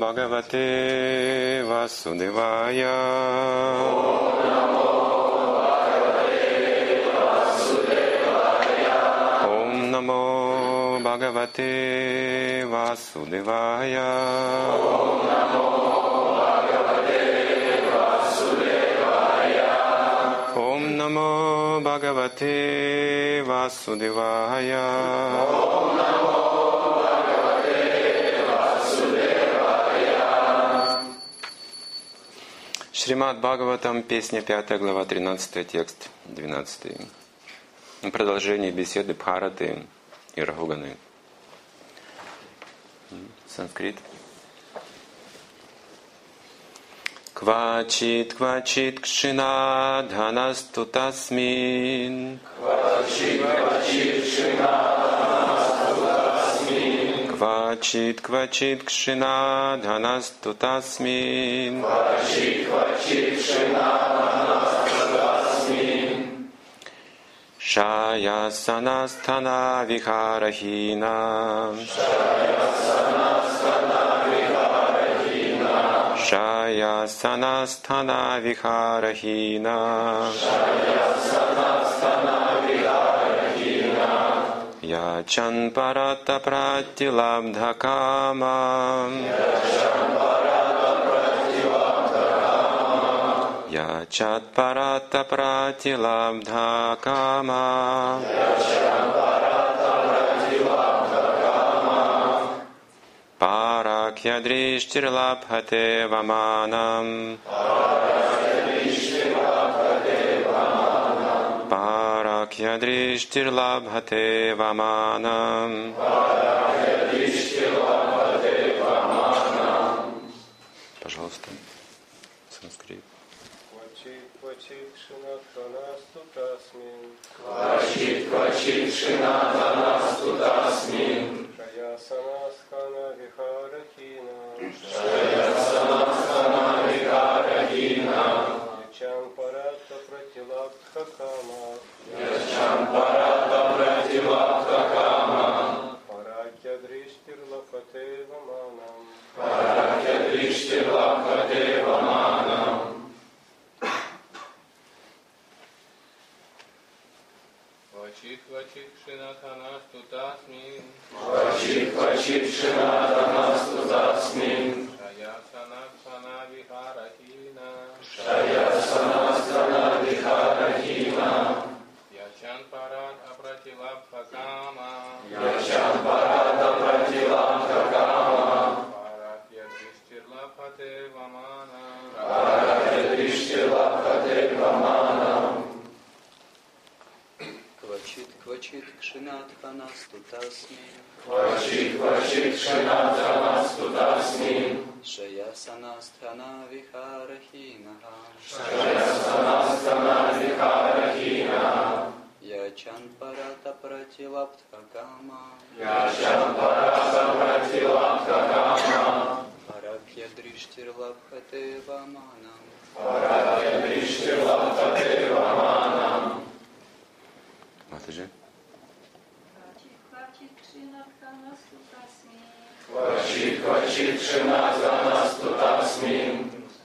Bhagavate Vasudevaya. Om Namo Bhagavate Vasudevaya. Om Namo Bhagavate Vasudevaya. Шримад Бхагаватам, песня 5, глава 13, текст 12. Продолжение беседы Бхараты и Рагуганы. Санскрит. Квачит квачит кшина дханасту тасмин. Квачит квачит кшина дханасту тасмин. Шаясанастана вихарахина. Шаясанастана вихарахина. Ячан парата пратилабдхакама. Ячат парата пратилабдхакама. Паракьядришчирлабхате ваманам. Паракьядришчирлабхате ваманам. Пожалуйста, санскрит. Квачит кшинатханасту тасмин. Квачит кшинатханасту тасмин. Шаясанастхана вихарахина. Ячан парата пратилабдхакама. Паракьядришчирлабхате ваманам. Квачит кшинатханасту тасмин. Шаясанастхана вихарахина. Ячан парата пратилабдхакама. Паракьядришчирлабхате ваманам. Квачит кшинатханасту тасмин. Шаясанастхана вихарахина. Ячан парата пратилабдхакама. Паракьядришчирлабхате ваманам. Матаджи. Квачит кшинатханасту тасмин.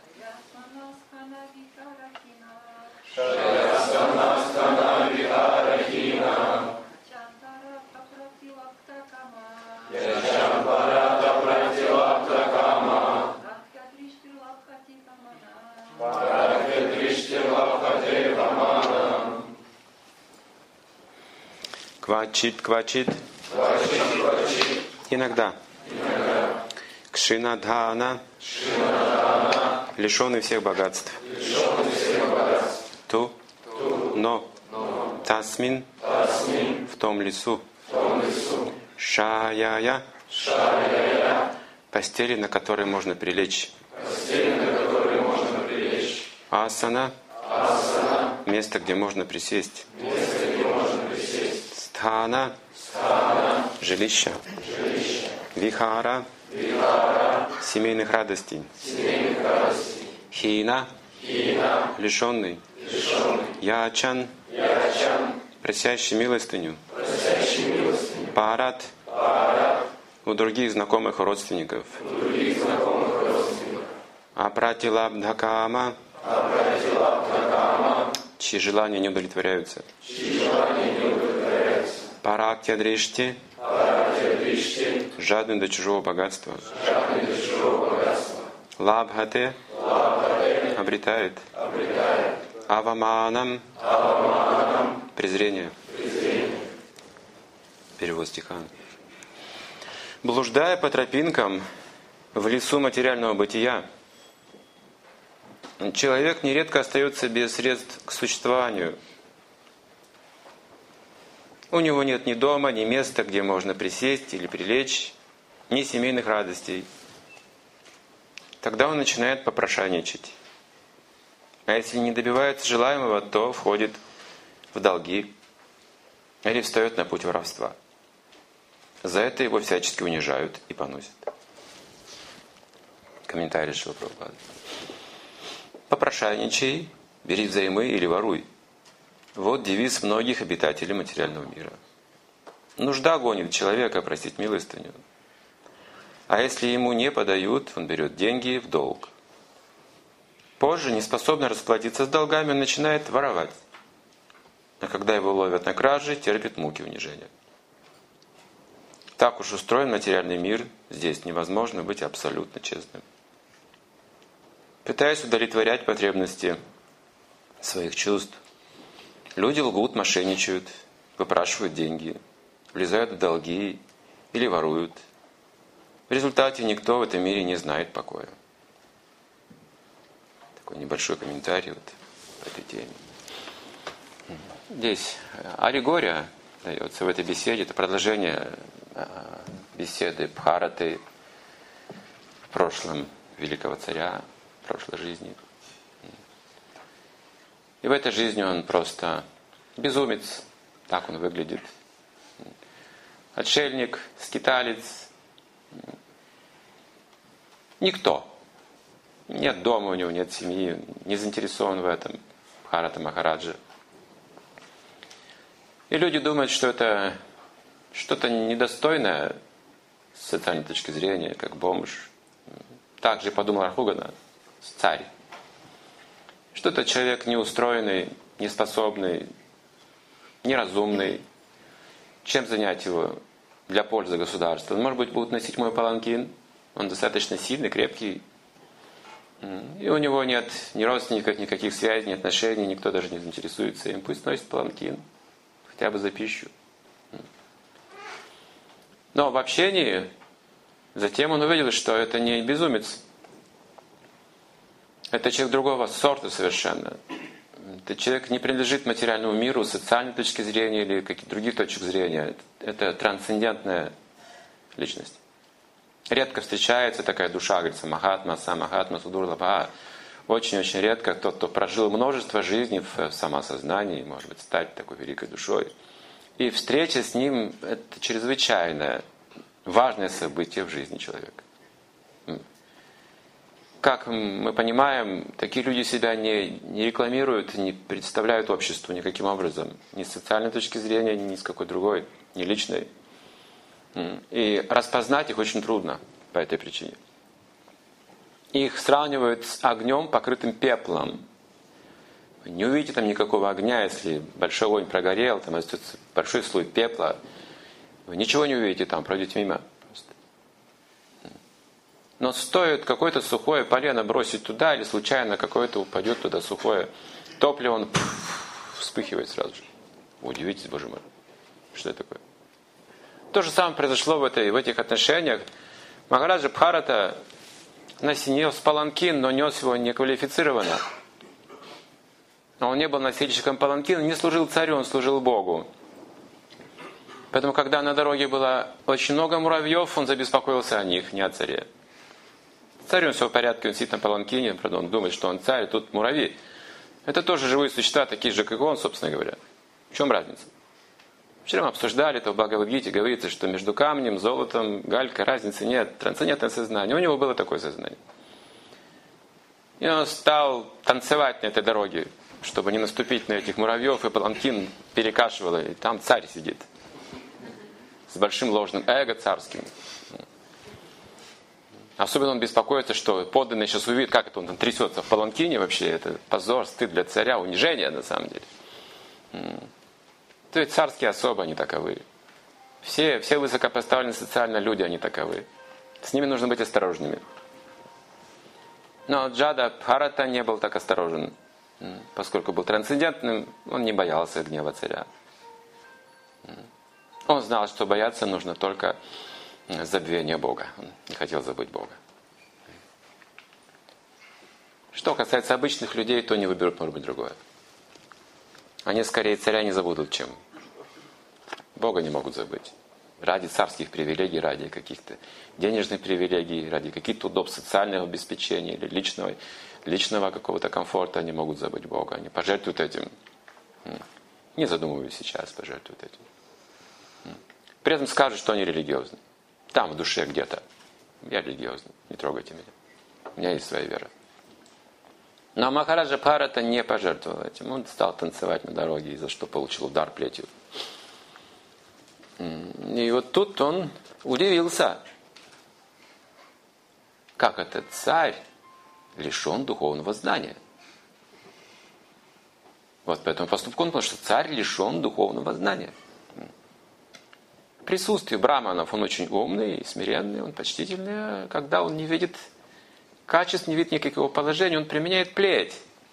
Шаясанастхана вихарахина. Ячан парата пратилабдхакама. Паракьядришчирлабхате ваманам. Квачит. Иногда. Кшинадхана. Лишенный всех богатств. Ту. Но. Тасмин. В том лесу. Шаяя. Постели, на которые можно прилечь. Асана. Место, где можно присесть. Стхана. Жилище. Вихара. Семейных радостей. Хина. Лишенный. Ячан. Просящий милостыню. Парат. У других знакомых и родственников. Апратилабдхакама, чьи желания не удовлетворяются. Парактьядришти, жадный до чужого богатства. Лабхате, обретает. Аваманам, презрение. Перевод стиха. Блуждая по тропинкам в лесу материального бытия, человек нередко остается без средств к существованию. У него нет ни дома, ни места, где можно присесть или прилечь, ни семейных радостей. Тогда он начинает попрошайничать. А если не добивается желаемого, то входит в долги или встает на путь воровства. За это его всячески унижают и поносят. Комментарий Шрила Прабхупады. Попрошайничай, бери взаймы или воруй. Вот девиз многих обитателей материального мира. Нужда гонит человека просить милостыню. А если ему не подают, он берет деньги в долг. Позже, не способный расплатиться с долгами, он начинает воровать. А когда его ловят на краже, терпит муки унижения. Так уж устроен материальный мир, здесь невозможно быть абсолютно честным. Пытаясь удовлетворять потребности своих чувств, люди лгут, мошенничают, выпрашивают деньги, влезают в долги или воруют. В результате никто в этом мире не знает покоя. Такой небольшой комментарий вот по этой теме. Здесь аллегория дается в этой беседе, это продолжение беседы Бхараты в прошлом великого царя, в прошлой жизни. И в этой жизни он просто безумец, так он выглядит. Отшельник, скиталец, никто. Нет дома у него, нет семьи, не заинтересован в этом Бхарата Махараджа. И люди думают, что это что-то недостойное с социальной точки зрения, как бомж. Так же подумал Рахугана, царь. Что это человек неустроенный, неспособный, неразумный. Чем занять его для пользы государства? Он, может быть, будет носить мой паланкин. Он достаточно сильный, крепкий. И у него нет ни родственников, никаких связей, ни отношений, никто даже не заинтересуется им. Пусть носит паланкин, хотя бы за пищу. Но в общении затем он увидел, что это не безумец. Это человек другого сорта совершенно. Этот человек не принадлежит материальному миру с социальной точки зрения или каких-то других точек зрения. Это трансцендентная личность. Редко встречается такая душа, говорится, Махатма, Самахатма, Судурлабха. Очень-очень редко тот, кто прожил множество жизней в самосознании, может быть, стать такой великой душой. И встреча с ним – это чрезвычайно важное событие в жизни человека. Как мы понимаем, такие люди себя не рекламируют, не представляют обществу никаким образом. Ни с социальной точки зрения, ни с какой другой, ни личной. И распознать их очень трудно по этой причине. Их сравнивают с огнем, покрытым пеплом. Вы не увидите там никакого огня, если большой огонь прогорел, там остается большой слой пепла. Вы ничего не увидите там, пройдете мимо. Просто. Но стоит какое-то сухое полено бросить туда, или случайно какое-то упадет туда сухое топливо, он вспыхивает сразу же. Вы удивитесь, Боже мой, что это такое? То же самое произошло в этих отношениях. Махараджа Бхарата нес паланкин, но нес его неквалифицированно. Он не был носильщиком паланкина, не служил царю, он служил Богу. Поэтому, когда на дороге было очень много муравьев, он забеспокоился о них, не о царе. Царю все в порядке, он сидит на паланкине, правда, он думает, что он царь, тут муравьи. Это тоже живые существа, такие же, как он, собственно говоря. В чем разница? Вчера мы обсуждали, то в Бхагавад-гите говорится, что между камнем, золотом, галькой разницы нет. Трансцендентное сознание. У него было такое сознание. И он стал танцевать на этой дороге, чтобы не наступить на этих муравьев, и паланкин перекашивало, и там царь сидит. С большим ложным эго царским. Особенно он беспокоится, что подданные сейчас увидят, как это он там трясется в паланкине вообще. Это позор, стыд для царя, унижение на самом деле. То есть царские особы, они таковы. Все высокопоставленные социально люди, они таковы. С ними нужно быть осторожными. Но Джада Бхарата не был так осторожен. Поскольку был трансцендентным, он не боялся гнева царя. Он знал, что бояться нужно только забвения Бога. Он не хотел забыть Бога. Что касается обычных людей, то они выберут, может быть, другое. Они скорее царя не забудут, чем Бога не могут забыть. Ради царских привилегий, ради каких-то денежных привилегий, ради каких-то удобств социального обеспечения или личного какого-то комфорта они могут забыть Бога. Они пожертвуют этим. Не задумываясь сейчас, пожертвуют этим. При этом скажут, что они религиозны. Там в душе где-то. Я религиозный, не трогайте меня. У меня есть своя вера. Но Махараджа Бхарата не пожертвовал этим. Он стал танцевать на дороге, за что получил удар плетью. И вот тут он удивился. Как этот царь лишен духовного знания? Вот по этому поступку он понял, что царь лишен духовного знания. В присутствии браманов он очень умный и смиренный, он почтительный. Когда он не видит качеств, не видит никакого положения, он применяет плеть.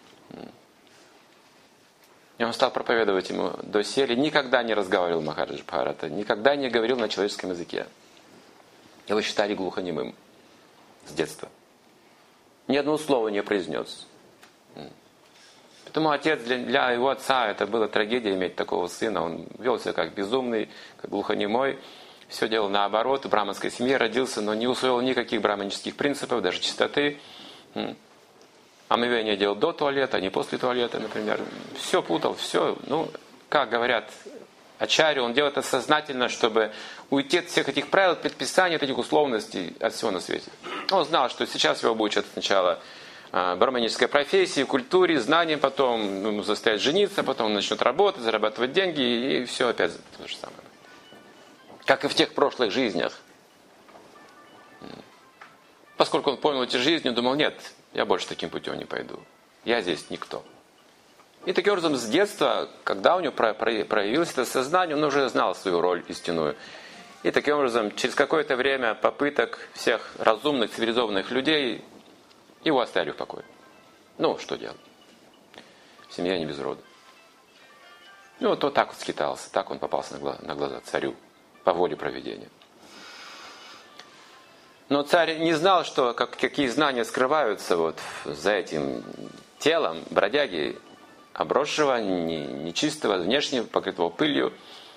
И он стал проповедовать ему доселе. Никогда не разговаривал Махараджа Бхарата, никогда не говорил на человеческом языке. Его считали глухонемым с детства. Ни одного слова не произнес. Поэтому отец, для его отца это была трагедия иметь такого сына. Он вел себя как безумный, как глухонемой. Все делал наоборот. В браманской семье родился, но не усвоил никаких браманических принципов, даже чистоты. Омывение делал до туалета, а не после туалета, например. Все путал, все. Ну, как говорят ачарьи, он делал это сознательно, чтобы уйти от всех этих правил, предписаний, от этих условностей, от всего на свете. Он знал, что сейчас его обучат сначала браманической профессии, культуре, знаниям, потом ему заставят жениться, потом он начнет работать, зарабатывать деньги, и все опять то же самое. Как и в тех прошлых жизнях. Поскольку он понял эти жизни, он думал, нет, я больше таким путем не пойду. Я здесь никто. И таким образом с детства, когда у него проявилось это сознание, он уже знал свою роль истинную. И таким образом, через какое-то время попыток всех разумных, цивилизованных людей, его оставили в покое. Ну, что делать? Семья не без рода. Ну, вот так вот скитался, так он попался на глаза царю, по воле провидения. Но царь не знал, что какие знания скрываются вот за этим телом бродяги, обросшего, нечистого, внешне покрытого пылью.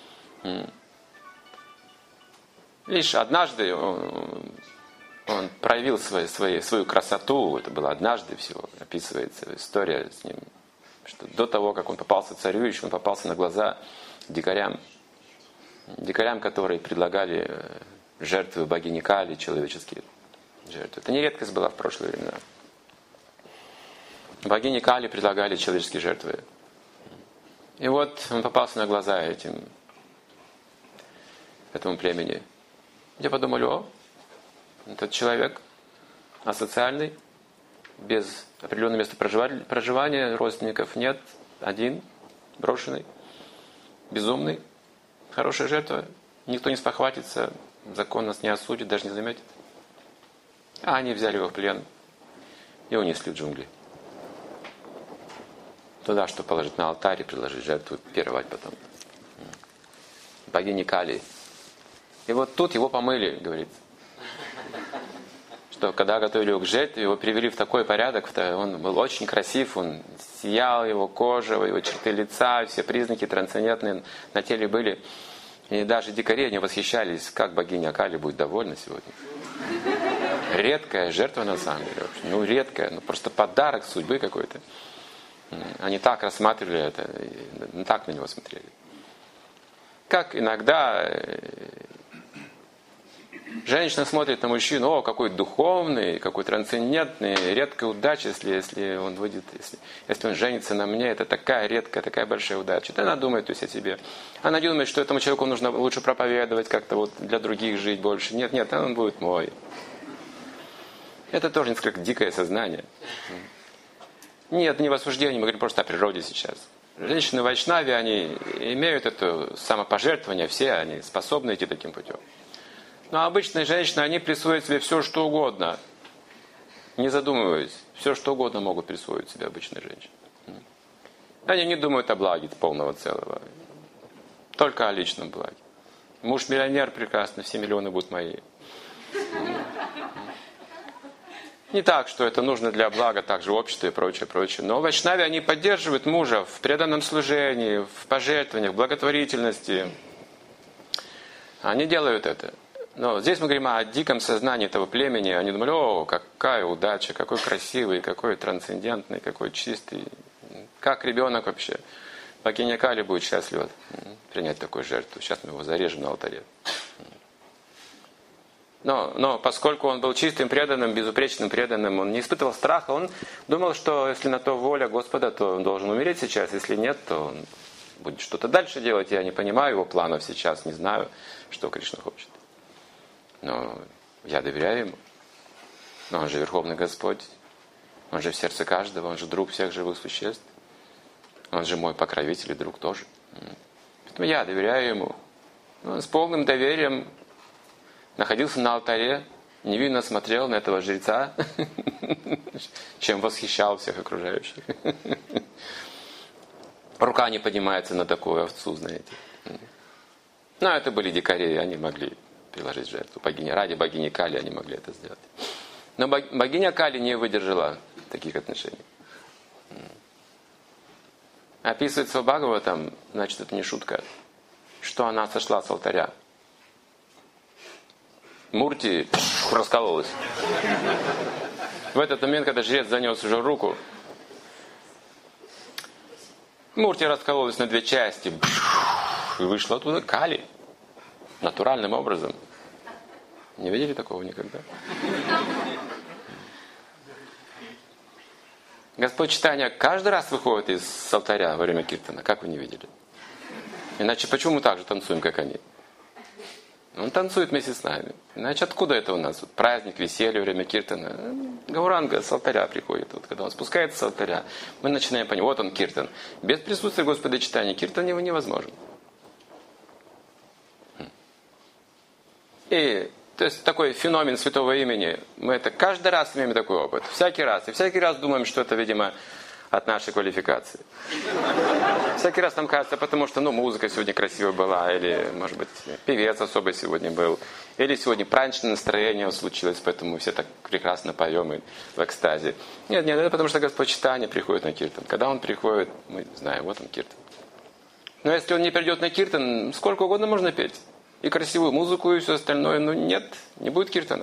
Лишь однажды он проявил свою красоту, это было однажды всего, описывается история с ним, что до того, как он попался царю, еще он попался на глаза дикарям, которые предлагали жертвы богини Кали, человеческие жертвы. Это не редкость была в прошлые времена. Богини Кали предлагали человеческие жертвы. И вот он попался на глаза этому племени. Где подумали, этот человек асоциальный, без определенного места проживания, родственников нет, один, брошенный, безумный, хорошая жертва, никто не спохватится, закон нас не осудит, даже не заметит. А они взяли его в плен и унесли в джунгли. Туда, чтобы положить на алтарь и предложить жертву, пировать потом. Богини Кали. И вот тут его помыли, говорится. Что когда готовили его к жертве, его привели в такой порядок, он был очень красив, он сиял, его кожа, его черты лица, все признаки трансцендентные на теле были. И даже дикари они восхищались, как богиня Кали будет довольна сегодня. Редкая жертва на самом деле. Ну, редкая, просто подарок судьбы какой-то. Они так рассматривали это, так на него смотрели. Как иногда женщина смотрит на мужчину, какой духовный, какой трансцендентный, редкая удача, если он выйдет, если он женится на мне, это такая редкая, такая большая удача. Это она думает о себе. Она думает, что этому человеку нужно лучше проповедовать, как-то вот для других жить больше. Нет, он будет мой. Это тоже несколько дикое сознание. Нет, не в осуждении, мы говорим просто о природе сейчас. Женщины в вайшнаве, они имеют это самопожертвование, все они способны идти таким путем. Но обычные женщины, они присвоят себе все, что угодно, не задумываясь. Все, что угодно могут присвоить себе обычные женщины. Они не думают о благе полного целого, только о личном благе. Муж миллионер, прекрасно, все миллионы будут мои. Не так, что это нужно для блага также общества и прочее, прочее. Но вайшнави, они поддерживают мужа в преданном служении, в пожертвованиях, в благотворительности. Они делают это. Но здесь мы говорим о диком сознании этого племени. Они думали, о, какая удача, какой красивый, какой трансцендентный, какой чистый. Как ребенок вообще. Богиня Кали будет счастлива принять такую жертву. Сейчас мы его зарежем на алтаре. Но поскольку он был чистым преданным, безупречным преданным, он не испытывал страха, он думал, что если на то воля Господа, то он должен умереть сейчас, если нет, то он будет что-то дальше делать. Я не понимаю его планов сейчас, не знаю, что Кришна хочет. Но я доверяю ему. Но он же Верховный Господь, он же в сердце каждого, он же друг всех живых существ, он же мой покровитель и друг тоже. Поэтому я доверяю ему. Он с полным доверием находился на алтаре, невинно смотрел на этого жреца, чем восхищал всех окружающих. Рука не поднимается на такую овцу, знаете. Но это были дикари, они могли приложить жертву. Ради богини Кали они могли это сделать. Но богиня Кали не выдержала таких отношений. Описывается в Бхагаватам, значит, это не шутка, что она сошла с алтаря. Мурти раскололась. В этот момент, когда жрец занес уже руку, Мурти раскололась на две части. И вышла оттуда Кали. Натуральным образом. Не видели такого никогда? Господь Чайтанья каждый раз выходит из алтаря во время киртана. Как вы не видели? Иначе почему мы так же танцуем, как они? Он танцует вместе с нами. Иначе откуда это у нас? Праздник, веселье, время киртана. Гауранга с алтаря приходит. Вот, когда он спускается с алтаря, мы начинаем понимать, вот он киртан. Без присутствия Господа Чайтаньи киртан его невозможен. И то есть такой феномен святого имени, мы это каждый раз имеем такой опыт. Всякий раз. И всякий раз думаем, что это, видимо, от нашей квалификации. Всякий раз нам кажется, потому что музыка сегодня красивая была, или, может быть, певец особый сегодня был, или сегодня праздничное настроение случилось, поэтому мы все так прекрасно поем и в экстазе. Нет, это потому что Господь Чайтанья приходит на киртан. Когда он приходит, мы знаем, вот он киртан. Но если он не придет на киртан, сколько угодно можно петь. И красивую музыку, и все остальное. Но нет, не будет киртана.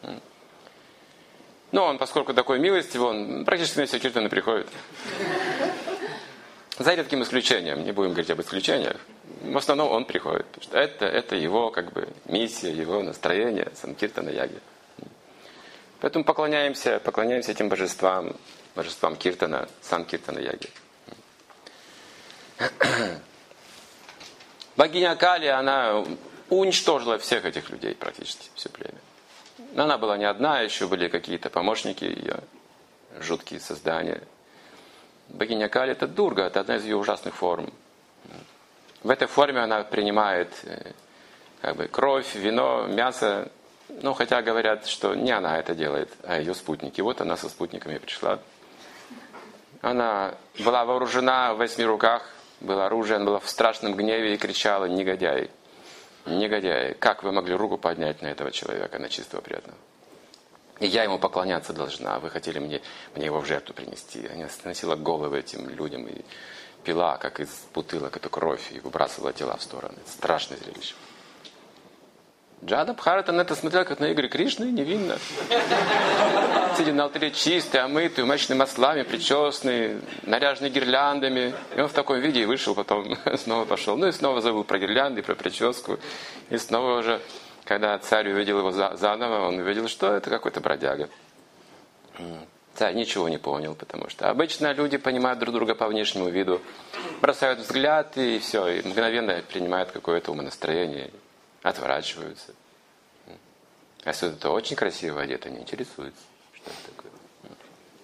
Но он, поскольку такой милостивый, он практически на все киртаны приходит. За редким исключением, не будем говорить об исключениях, в основном он приходит. Потому что это его миссия, его настроение, санкиртана яги. Поэтому поклоняемся этим божествам киртана, санкиртана яги. Богиня Кали, она уничтожила всех этих людей практически, все племя. Но она была не одна, еще были какие-то помощники ее, жуткие создания. Богиня Кали — это Дурга, это одна из ее ужасных форм. В этой форме она принимает кровь, вино, мясо. Хотя говорят, что не она это делает, а ее спутники. Вот она со спутниками пришла. Она была вооружена в 8 руках, было оружие, она была в страшном гневе и кричала: негодяй, негодяй, как вы могли руку поднять на этого человека, на чистого преданного? И я ему поклоняться должна, вы хотели мне его в жертву принести. Она сносила головы этим людям и пила, как из бутылок, эту кровь, и выбрасывала тела в стороны. Страшное зрелище. Джада Бхарата на это смотрел, как на игры Кришны, невинно. Сидя на алтаре чистый, омытый, умащенный маслами, причесанный, наряженный гирляндами. И он в таком виде и вышел, потом снова пошел. И снова забыл про гирлянды, про прическу. И снова уже, когда царь увидел его заново, он увидел, что это какой-то бродяга. Царь ничего не понял, потому что обычно люди понимают друг друга по внешнему виду, бросают взгляд и все, и мгновенно принимают какое-то умонастроение, отворачиваются. А если это очень красиво одето, не интересуется.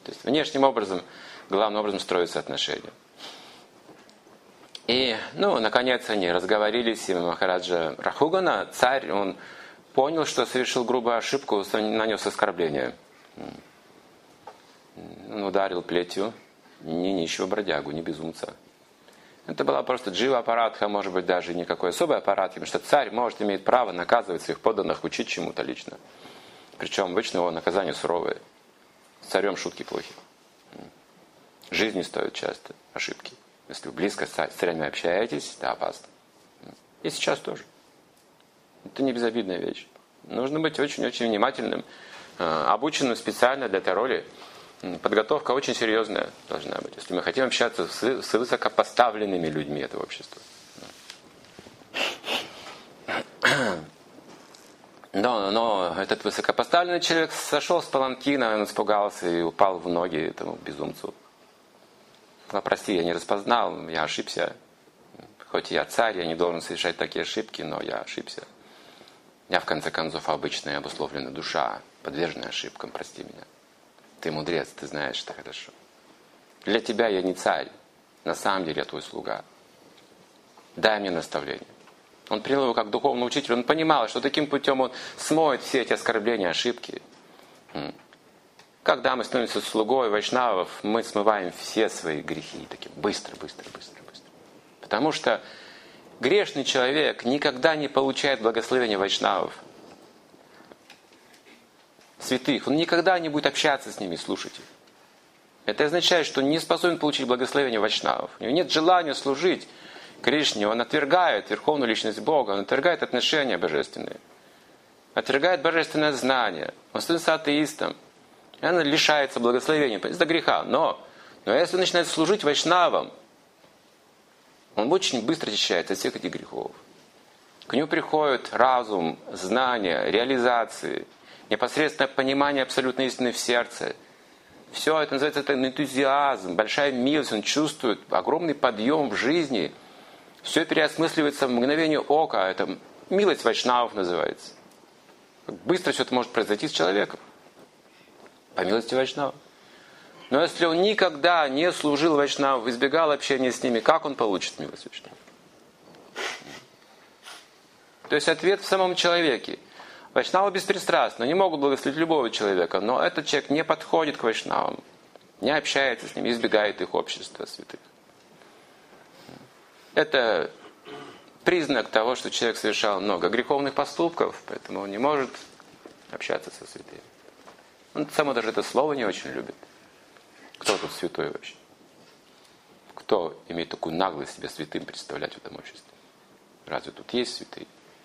То есть внешним образом, главным образом строятся отношения. И, наконец они разговорились, и Махараджа Рахугана, царь, он понял, что совершил грубую ошибку, нанес оскорбление. Он ударил плетью не нищего бродягу, не безумца. Это была просто джива-аппаратха, может быть, даже никакой особый аппарат, потому что царь может иметь право наказывать своих подданных, учить чему-то лично. Причем обычно его наказание суровое. С царем шутки плохи. Жизни стоят часто ошибки. Если вы близко с царями общаетесь, это опасно. И сейчас тоже. Это не безобидная вещь. Нужно быть очень-очень внимательным, обученным специально для этой роли. Подготовка очень серьезная должна быть, если мы хотим общаться с высокопоставленными людьми этого общества. Но этот высокопоставленный человек сошел с паланкина, он испугался и упал в ноги этому безумцу. Прости, я не распознал, я ошибся. Хоть я царь, я не должен совершать такие ошибки, но я ошибся. Я, в конце концов, обычная обусловленная душа, подверженная ошибкам, прости меня. Ты мудрец, ты знаешь это хорошо. Для тебя я не царь, на самом деле я твой слуга. Дай мне наставление. Он принял его как духовный учитель, он понимал, что таким путем он смоет все эти оскорбления, ошибки. Когда мы становимся слугой вайшнавов, мы смываем все свои грехи. Таким быстро. Потому что грешный человек никогда не получает благословения вайшнавов. Святых. Он никогда не будет общаться с ними, слушайте. Это означает, что он не способен получить благословение вайшнавов. У него нет желания служить Кришне. Он отвергает верховную личность Бога. Он отвергает отношения божественные. Отвергает божественное знание. Он становится атеистом. И он лишается благословения из-за греха. Но если он начинает служить вайшнавам, он очень быстро очищается от всех этих грехов. К нему приходит разум, знания, реализации, непосредственное понимание абсолютной истины в сердце. Все это называется энтузиазм, большая милость. Он чувствует огромный подъем в жизни. Все переосмысливается в мгновение ока. Это милость вайшнавов называется. Как быстро все это может произойти с человеком. По милости вайшнавов. Но если он никогда не служил вайшнавам, избегал общения с ними, как он получит милость вайшнавов? То есть ответ в самом человеке. Вайшнавы беспристрастны, не могут благословить любого человека, но этот человек не подходит к вайшнавам, не общается с ними, избегает их общества святых. Это признак того, что человек совершал много греховных поступков, поэтому он не может общаться со святыми. Он само даже это слово не очень любит. Кто тут святой вообще? Кто имеет такую наглость себя святым представлять в этом обществе? Разве тут есть святые?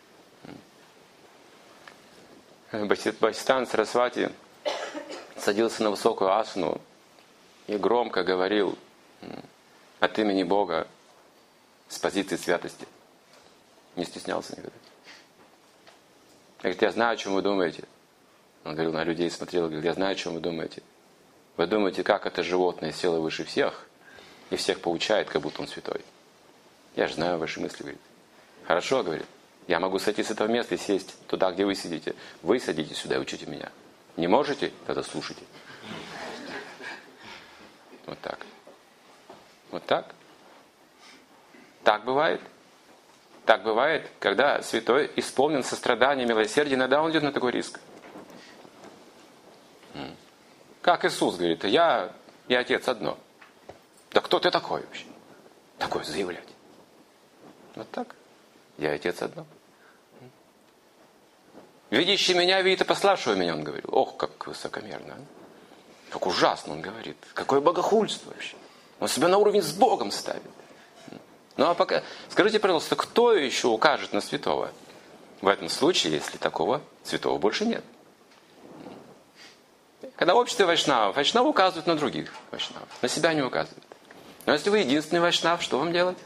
Бхактисиданта Сарасвати садился на высокую асану и громко говорил от имени Бога с позиции святости. Не стеснялся никогда. Говорит, я знаю, о чем вы думаете. Он говорил на людей, смотрел, говорил, я знаю, о чем вы думаете. Вы думаете, как это животное село выше всех и всех поучает, как будто он святой. Я же знаю ваши мысли, говорит. Хорошо, говорит. Я могу сойти с этого места и сесть туда, где вы сидите. Вы садитесь сюда и учите меня. Не можете? Тогда слушайте. Вот так. Вот так. Так бывает. Так бывает, когда святой исполнен сострадания, милосердия, иногда он идет на такой риск. Как Иисус говорит, я и Отец одно. Да кто ты такой вообще? Такое заявлять. Вот так. Я и Отец одно. Видящий меня, видит и пославшего меня, он говорил. Ох, как высокомерно. А? Как ужасно он говорит. Какое богохульство вообще. Он себя на уровень с Богом ставит. Ну а пока, скажите, пожалуйста, кто еще укажет на святого? В этом случае, если такого святого больше нет. Когда в обществе вайшнавов указывают на других вайшнавов, на себя не указывают. Но если вы единственный вайшнав, что вам делать?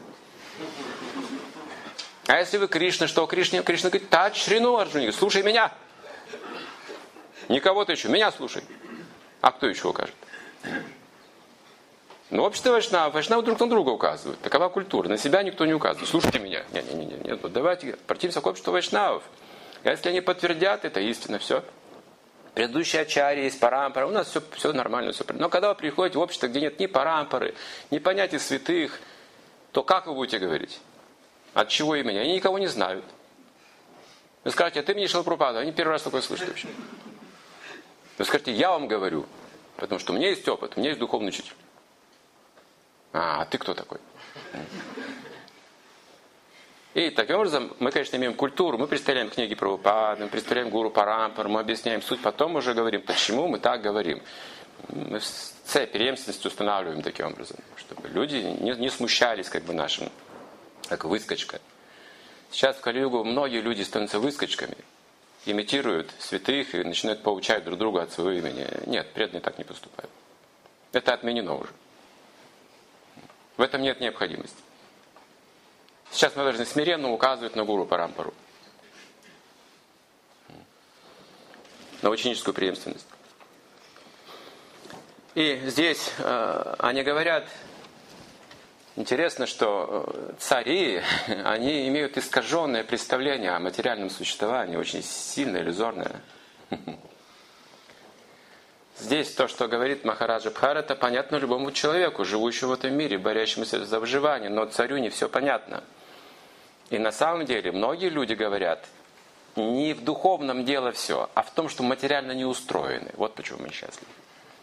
А если вы Кришна, что Кришна говорит, Тадж Шрину Арджуни, слушай меня. Не кого-то еще, меня слушай. А кто еще укажет? Но общество вайшнавы друг на друга указывают. Такова культура. На себя никто не указывает. Слушайте меня. Нет, вот давайте обратимся к обществу вайшнавов. Если они подтвердят, это истина, все. Предыдущие ачарьи есть, парампара, у нас все нормально, все. Но когда вы приходите в общество, где нет ни парампары, ни понятия святых, то как вы будете говорить? От чего имени? Они никого не знают. Вы скажете, ты мне Шрила Прабхупада, они первый раз такое слышат вообще. Вы скажете, я вам говорю, потому что у меня есть опыт, у меня есть духовный учитель. А ты кто такой? И таким образом мы, конечно, имеем культуру, мы представляем книги Прабхупады, мы представляем гуру Парампар, мы объясняем суть, потом уже говорим, почему мы так говорим. Мы цепь преемственности устанавливаем таким образом, чтобы люди не смущались как бы нашим, как выскочка. Сейчас в Кали-югу многие люди становятся выскочками, имитируют святых и начинают поучать друг друга от своего имени. Нет, преданные так не поступают. Это отменено уже. В этом нет необходимости. Сейчас мы должны смиренно указывать на гуру Парампару. На ученическую преемственность. И здесь они говорят, интересно, что цари, они имеют искаженное представление о материальном существовании, очень сильное, иллюзорное. Здесь то, что говорит Махараджа Бхарата, понятно любому человеку, живущему в этом мире, борющемуся за выживание, но царю не все понятно. И на самом деле многие люди говорят, не в духовном дело все, а в том, что материально не устроены. Вот почему мы несчастливы.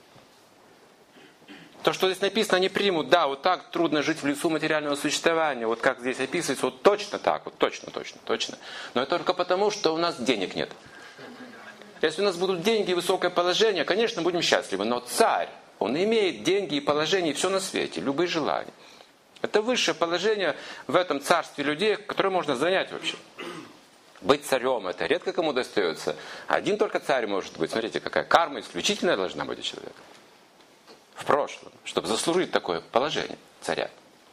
То, что здесь написано, они примут, да, вот так трудно жить в лесу материального существования, вот как здесь описывается, вот точно так, вот точно. Но это только потому, что у нас денег нет. Если у нас будут деньги и высокое положение, конечно, будем счастливы, но царь, он имеет деньги и положение, и все на свете, любые желания. Это высшее положение в этом царстве людей, которое можно занять вообще. Быть царем, это редко кому достается. Один только царь может быть. Смотрите, какая карма исключительная должна быть у человека. В прошлом, чтобы заслужить такое положение царя.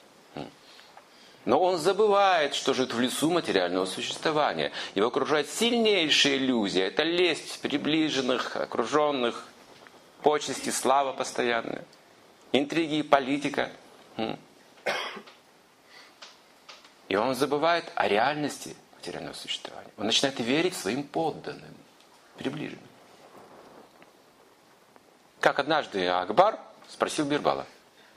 Но он забывает, что живет в лесу материального существования. Его окружает сильнейшая иллюзия. Это лесть приближенных, окруженных, почести, слава постоянная, интриги и политика. И он забывает о реальности материального существования. Он начинает верить своим подданным, приближенным. Как однажды Акбар спросил Бирбала.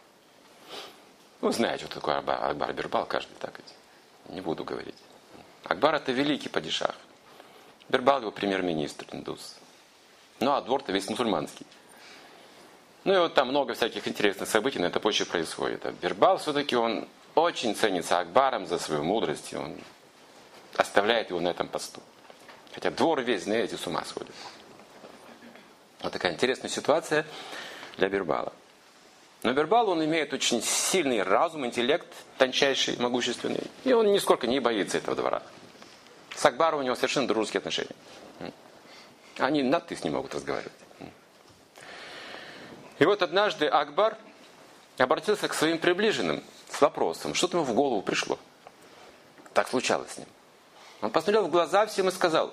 Вы знаете, что такое Акбар Бирбал, каждый так. Не буду говорить. Акбар это великий падишах. Бирбал его премьер-министр, индус. Ну а двор-то весь мусульманский. Ну и вот там много всяких интересных событий на этой почве происходит. А Бирбал все-таки он очень ценится Акбаром за свою мудрость. И он оставляет его на этом посту. Хотя двор весь, знаете, с ума сходит. Вот такая интересная ситуация для Бирбала. Но Бирбал, он имеет очень сильный разум, интеллект, тончайший, могущественный. И он нисколько не боится этого двора. С Акбаром у него совершенно дружеские отношения. Они на «ты» с ним могут разговаривать. И вот однажды Акбар обратился к своим приближенным с вопросом, что-то ему в голову пришло. Так случалось с ним. Он посмотрел в глаза всем и сказал: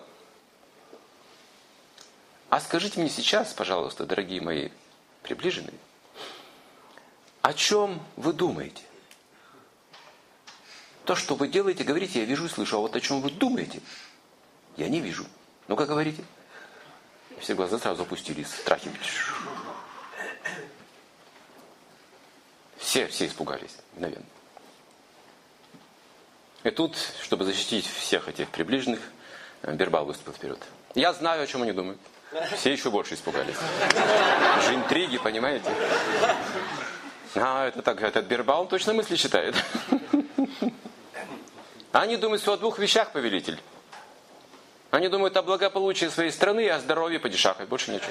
а скажите мне сейчас, пожалуйста, дорогие мои приближенные, о чем вы думаете? То, что вы делаете, говорите, я вижу и слышу, а вот о чем вы думаете, я не вижу. Ну-ка, говорите. Все глаза сразу опустились в страхе. Все испугались мгновенно. И тут, чтобы защитить всех этих приближенных, Бирбал выступил вперед. Я знаю, о чем они думают. Все еще больше испугались. Это же интриги, понимаете? А, это так, этот Бирбал, он точно мысли читает. Они думают всего о двух вещах, повелитель. Они думают о благополучии своей страны и о здоровье падишаха, и больше ничего.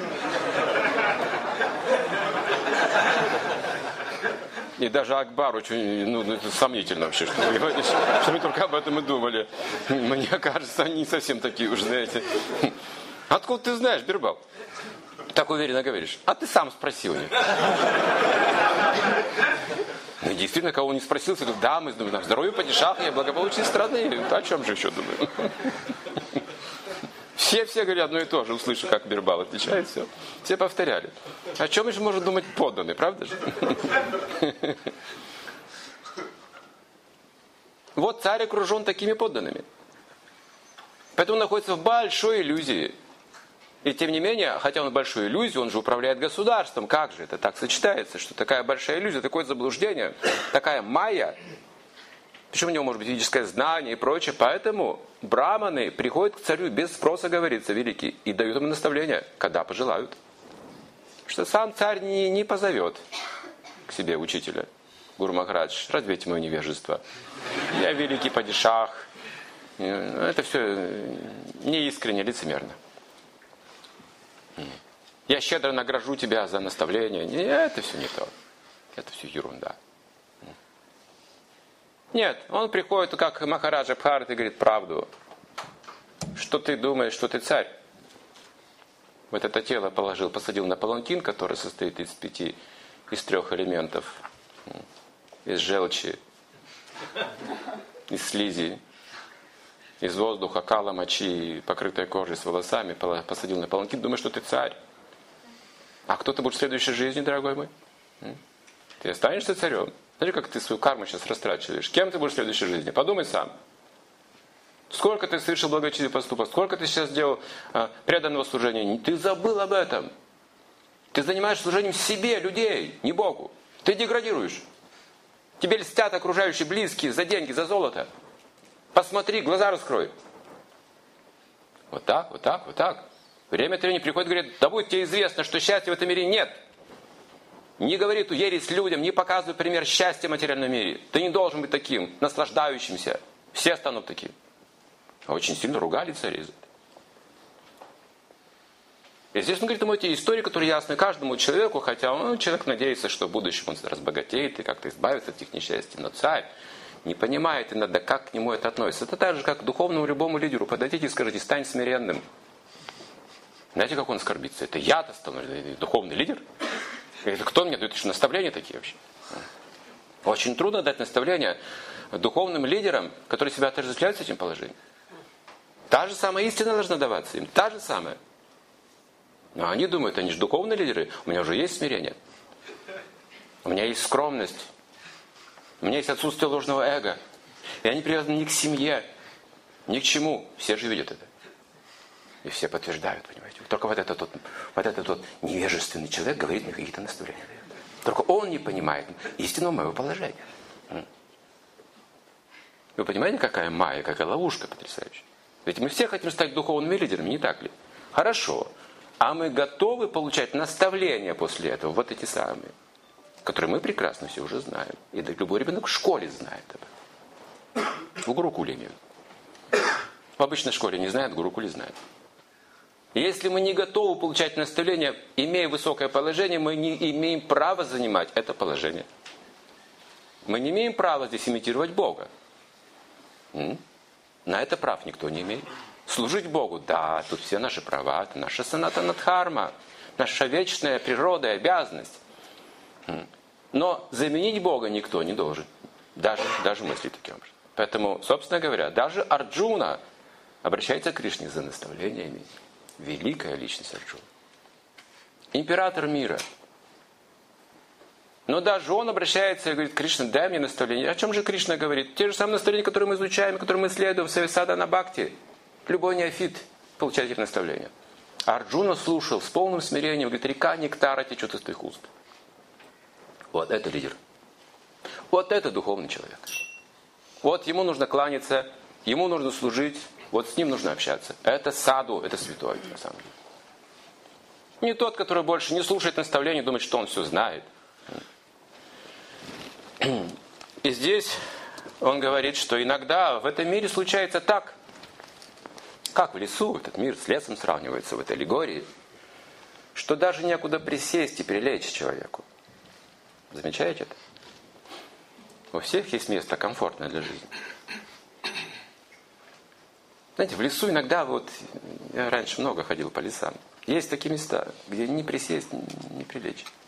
И даже Акбар очень, это сомнительно вообще, что мы только об этом и думали. Мне кажется, они не совсем такие уж, знаете. Откуда ты знаешь, Бирбал? Так уверенно говоришь. А ты сам спросил них. Ну, действительно, кого не спросил, я говорю, да, мы думаем, здоровье падишаха и благополучие страны. О чем же еще думаем? Все говорят одно и то же, услышав, как Бирбал отвечает, все. Все повторяли. О чем же может думать подданный, правда же? Вот царь окружен такими подданными. Поэтому он находится в большой иллюзии. И тем не менее, хотя он большую иллюзию, он же управляет государством. Как же это так сочетается, что такая большая иллюзия, такое заблуждение, такая майя? Почему у него может быть ведическое знание и прочее? Поэтому браманы приходят к царю без спроса, говорится, великий, и дают ему наставления, когда пожелают. Что сам царь не позовет к себе учителя. Гуру Махарадж, развейте мое невежество. Я великий падишах. Это все неискренне, лицемерно. Я щедро награжу тебя за наставление. Это все не то. Это все ерунда. Нет, он приходит, как Махараджа Бхарат, и говорит правду. Что ты думаешь, что ты царь? Вот это тело положил, посадил на паланкин, который состоит из 3 элементов. Из желчи, из слизи, из воздуха, кала, мочи, покрытой кожей с волосами, посадил на паланкин, думаешь, что ты царь. А кто ты будешь в следующей жизни, дорогой мой? Ты останешься царем? Смотри, как ты свою карму сейчас растрачиваешь. Кем ты будешь в следующей жизни? Подумай сам. Сколько ты совершил благочестивых поступков, сколько ты сейчас сделал преданного служения. Ты забыл об этом. Ты занимаешься служением себе, людей, не Богу. Ты деградируешь. Тебе льстят окружающие близкие за деньги, за золото. Посмотри, глаза раскрой. Вот так, вот так, вот так. Время от времени приходит и говорит, да будет тебе известно, что счастья в этом мире нет. Не говори ту ересь людям, не показывай пример счастья в материальном мире. Ты не должен быть таким, наслаждающимся. Все станут таким. Очень сильно ругали царей за это. И здесь он говорит ему эти истории, которые ясны каждому человеку, хотя человек надеется, что в будущем он разбогатеет и как-то избавится от этих несчастий. Но царь не понимает иногда, как к нему это относится. Это так же, как к духовному любому лидеру. Подойдите и скажите, стань смиренным. Знаете, как он оскорбится? Это я-то стану духовный лидер? Это кто мне дает еще наставления такие вообще? Очень трудно дать наставления духовным лидерам, которые себя отождествляют с этим положением. Та же самая истина должна даваться им. Та же самая. Но они думают, они же духовные лидеры. У меня уже есть смирение. У меня есть скромность. У меня есть отсутствие ложного эго. И они привязаны ни к семье, ни к чему. Все же видят это. И все подтверждают, понимаете. Только вот этот вот невежественный человек говорит мне какие-то наставления. Только он не понимает истинного моего положения. Вы понимаете, какая майя, какая ловушка потрясающая? Ведь мы все хотим стать духовными лидерами, не так ли? Хорошо. А мы готовы получать наставления после этого, вот эти самые, которые мы прекрасно все уже знаем. И любой ребенок в школе знает об этом. В Гурукуле имеют. В обычной школе не знают, в Гурукуле знают. И если мы не готовы получать наставления, имея высокое положение, мы не имеем права занимать это положение. Мы не имеем права здесь имитировать Бога. На это прав никто не имеет. Служить Богу, да, тут все наши права, это наша санатана дхарма, наша вечная природа и обязанность. Но заменить Бога никто не должен. Даже мысли таким образом. Поэтому, собственно говоря, даже Арджуна обращается к Кришне за наставлениями. Великая личность Арджуна. Император мира. Но даже он обращается и говорит, Кришна, дай мне наставление. О чем же Кришна говорит? Те же самые наставления, которые мы изучаем, которые мы исследуем в Сависадхана Бхакти. Любой неофит получает эти наставления. А Арджуна слушал с полным смирением, говорит, река нектара течет из твоих уст. Вот это лидер. Вот это духовный человек. Вот ему нужно кланяться, ему нужно служить, вот с ним нужно общаться. Это саду, это святой, на самом деле. Не тот, который больше не слушает наставлений, думает, что он все знает. И здесь он говорит, что иногда в этом мире случается так, как в лесу, этот мир с лесом сравнивается в этой аллегории, что даже некуда присесть и прилечь человеку. Замечаете это? У всех есть место комфортное для жизни. Знаете, в лесу иногда, я раньше много ходил по лесам, есть такие места, где не присесть, не прилечь.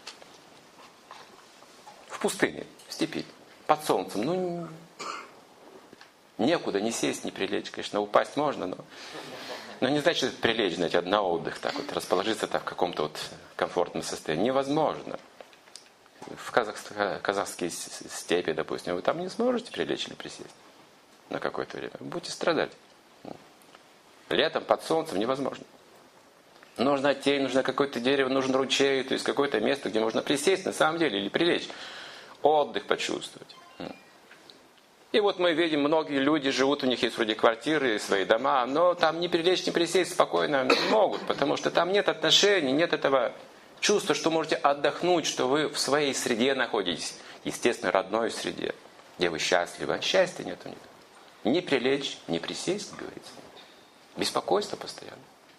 В пустыне, в степи, под солнцем, некуда не сесть, не прилечь. Конечно, упасть можно, но не значит прилечь, знаете, на отдых, так вот, расположиться так в каком-то комфортном состоянии. Невозможно. В казахские степи, допустим, вы там не сможете прилечь или присесть на какое-то время. Вы будете страдать. Летом под солнцем невозможно. нужна тень, нужно какое-то дерево, нужен ручей, то есть какое-то место, где можно присесть на самом деле или прилечь. Отдых почувствовать. И вот мы видим, многие люди живут, у них есть вроде квартиры, свои дома, но там не прилечь, не присесть спокойно не могут, потому что там нет отношений, нет этого чувства, что можете отдохнуть, что вы в своей среде находитесь, естественно, родной среде, где вы счастливы. А счастья нет у них. Не прилечь, не присесть, как говорится. Беспокойство постоянно.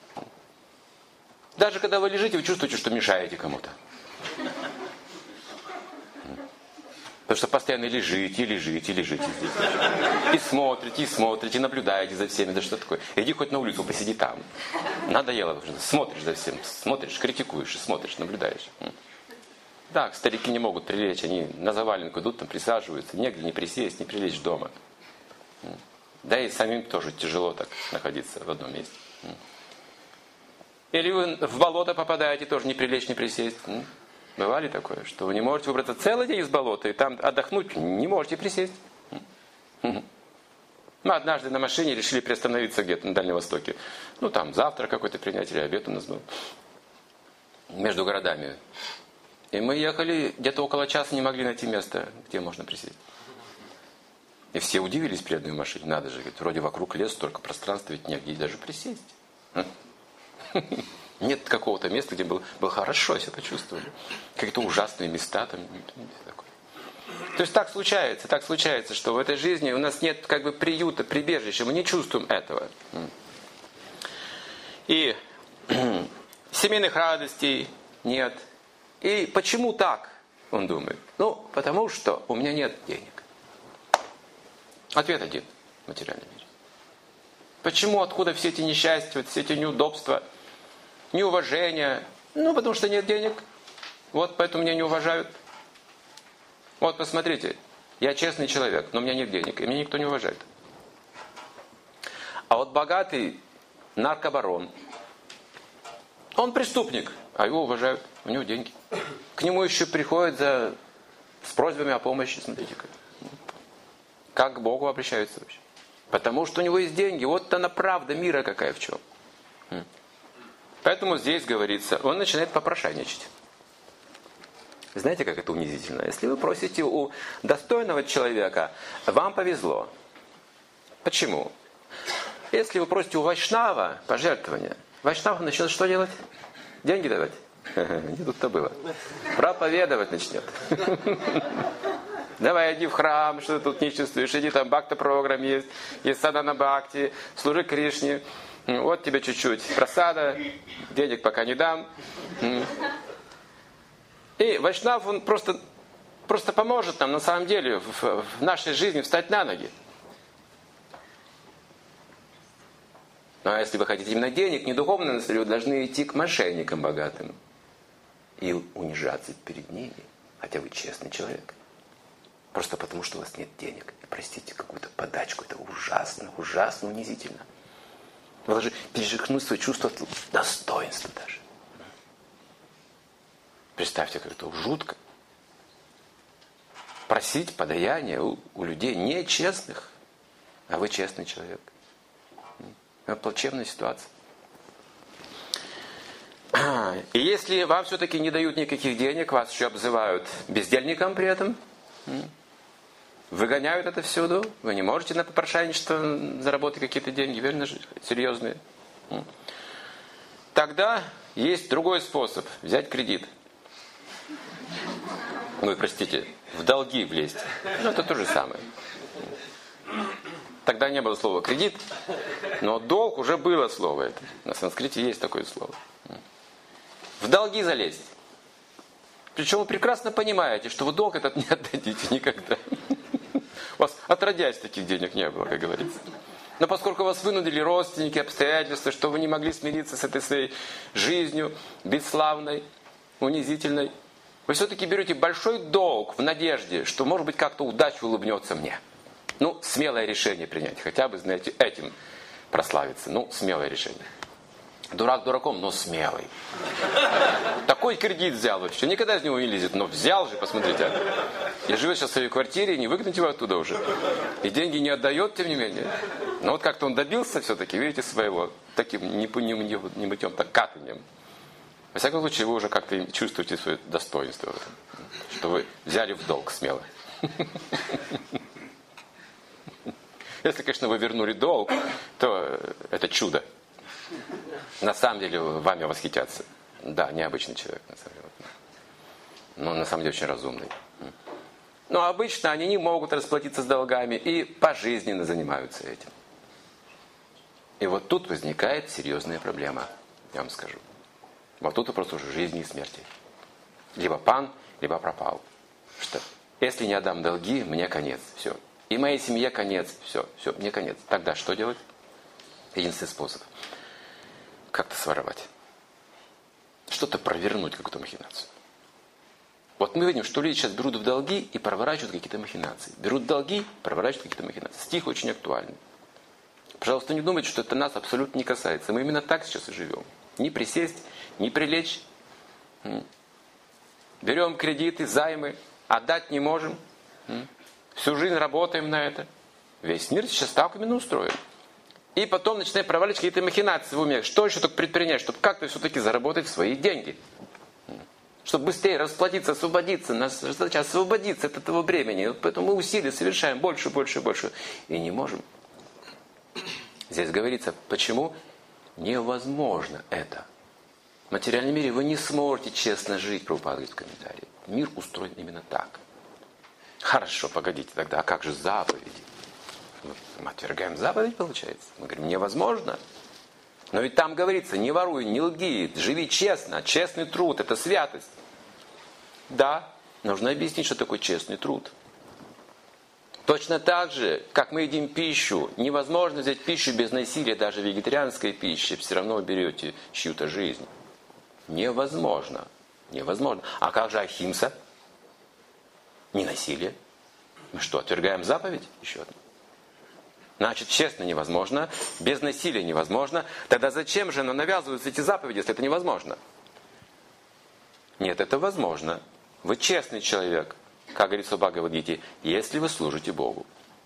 Даже когда вы лежите, вы чувствуете, что мешаете кому-то. Потому что постоянно лежите здесь. И смотрите, наблюдаете за всеми. Да что такое? Иди хоть на улицу, посиди там. Надоело уже. Смотришь за всем. Смотришь, критикуешь, смотришь, наблюдаешь. Так, старики не могут прилечь. Они на заваленку идут, там присаживаются. Негде не присесть, не прилечь дома. Да и самим тоже тяжело так находиться в одном месте. Или вы в болото попадаете, тоже не прилечь, не присесть. Бывали такое, что вы не можете выбраться целый день из болота и там отдохнуть, не можете присесть. Мы однажды на машине решили приостановиться где-то на Дальнем Востоке. Ну там завтрак какой-то принять или обед у нас был. Между городами. И мы ехали, где-то около часа не могли найти место, где можно присесть. И все удивились при одной машине. Надо же, говорит, вроде вокруг лес, столько пространства, ведь негде даже присесть. Нет какого-то места, где было хорошо себя почувствовали. Какие-то ужасные места там. То есть так случается, что в этой жизни у нас нет как бы приюта, прибежища, мы не чувствуем этого. И семейных радостей нет. И почему так, он думает? Ну, потому что у меня нет денег. Ответ один в материальном мире. Почему, откуда все эти несчастья, все эти неудобства, неуважение? Ну, потому что нет денег. Вот поэтому меня не уважают. Вот, посмотрите, я честный человек, но у меня нет денег, и меня никто не уважает. А вот богатый наркобарон, он преступник, а его уважают, у него деньги. К нему еще приходят с просьбами о помощи, смотрите-ка. Как к Богу обращаются вообще. Потому что у него есть деньги. Вот она правда мира какая в чем. Поэтому здесь говорится, он начинает попрошайничать. Знаете, как это унизительно? Если вы просите у достойного человека, вам повезло. Почему? Если вы просите у вайшнава пожертвования, вайшнав начнет что делать? Деньги давать? Не тут-то было. Проповедовать начнет. Давай, иди в храм, что ты тут не чувствуешь. Иди, там бхакта-программ есть садхана бхакти, служи Кришне. Вот тебе чуть-чуть просада, денег пока не дам. И вайшнав, он просто поможет нам на самом деле в нашей жизни встать на ноги. Ну а если вы хотите именно денег, не духовное наследие, вы должны идти к мошенникам богатым и унижаться перед ними, хотя вы честный человек. Просто потому, что у вас нет денег. И простите, какую-то подачку. Это ужасно, ужасно унизительно. Вы должны перечеркнуть свое чувство достоинства даже. Представьте, как это жутко. Просить подаяние у людей нечестных, а вы честный человек. Это плачевная ситуация. И если вам все-таки не дают никаких денег, вас еще обзывают бездельником при этом, выгоняют это всюду, вы не можете на попрошайничество заработать какие-то деньги, верно же, серьезные. Тогда есть другой способ, взять кредит. Ой, простите, в долги влезть. Ну, это то же самое. Тогда не было слова кредит, но долг уже было слово это. На санскрите есть такое слово. В долги залезть. Причем вы прекрасно понимаете, что вы долг этот не отдадите никогда. У вас отродясь таких денег не было, как говорится. Но поскольку вас вынудили родственники, обстоятельства, что вы не могли смириться с этой своей жизнью бесславной, унизительной, вы все-таки берете большой долг в надежде, что, может быть, как-то удача улыбнется мне. Ну, смелое решение принять. Хотя бы, знаете, этим прославиться. Ну, смелое решение. Дурак дураком, но смелый. Такой кредит взял вообще. Никогда из него не лезет. Но взял же, посмотрите. И живет сейчас в своей квартире, не выгнать его оттуда уже. И деньги не отдает, тем не менее. Но вот как-то он добился все-таки, видите, своего таким не мытьем, так катанием. Во всяком случае, вы уже как-то чувствуете свое достоинство в этом. Что вы взяли в долг смело. Если, конечно, вы вернули долг, то это чудо. На самом деле вами восхитятся. Да, необычный человек, на самом деле. Но на самом деле очень разумный. Но обычно они не могут расплатиться с долгами и пожизненно занимаются этим. И вот тут возникает серьезная проблема, я вам скажу. Вот тут вопрос уже жизни и смерти. Либо пан, либо пропал. Что? Если не отдам долги, мне конец. Все. И моей семье конец. Все, мне конец. Тогда что делать? Единственный способ. Как-то своровать. Что-то провернуть, какую-то махинацию. Вот мы видим, что люди сейчас берут в долги и проворачивают какие-то махинации. Берут долги, проворачивают какие-то махинации. Стих очень актуальный. Пожалуйста, не думайте, что это нас абсолютно не касается. Мы именно так сейчас и живем. Не присесть, не прилечь. Берем кредиты, займы, отдать не можем. Всю жизнь работаем на это. Весь мир сейчас так именно устроен. И потом начинаем проваливать какие-то махинации в уме. Что еще только предпринять, чтобы как-то все-таки заработать свои деньги. Чтобы быстрее расплатиться, освободиться. Наша задача освободиться от этого бремени. Поэтому мы усилия совершаем больше. И не можем. Здесь говорится, почему невозможно это. В материальном мире вы не сможете честно жить, Прабхупада говорит в комментарии. Мир устроен именно так. Хорошо, погодите тогда, а как же заповеди? Мы отвергаем заповедь, получается. Мы говорим, невозможно. Но ведь там говорится, не воруй, не лги, живи честно. Честный труд – это святость. Да, нужно объяснить, что такое честный труд. Точно так же, как мы едим пищу, невозможно взять пищу без насилия, даже вегетарианской пищи, все равно вы берете чью-то жизнь. Невозможно. А как же ахимса? Не насилие. Мы что, отвергаем заповедь? Еще одну. Значит, честно невозможно, без насилия невозможно. Тогда зачем же нам навязываются эти заповеди, если это невозможно? Нет, это возможно. Вы честный человек, как говорится в Бхагавад-гите, если вы служите Богу.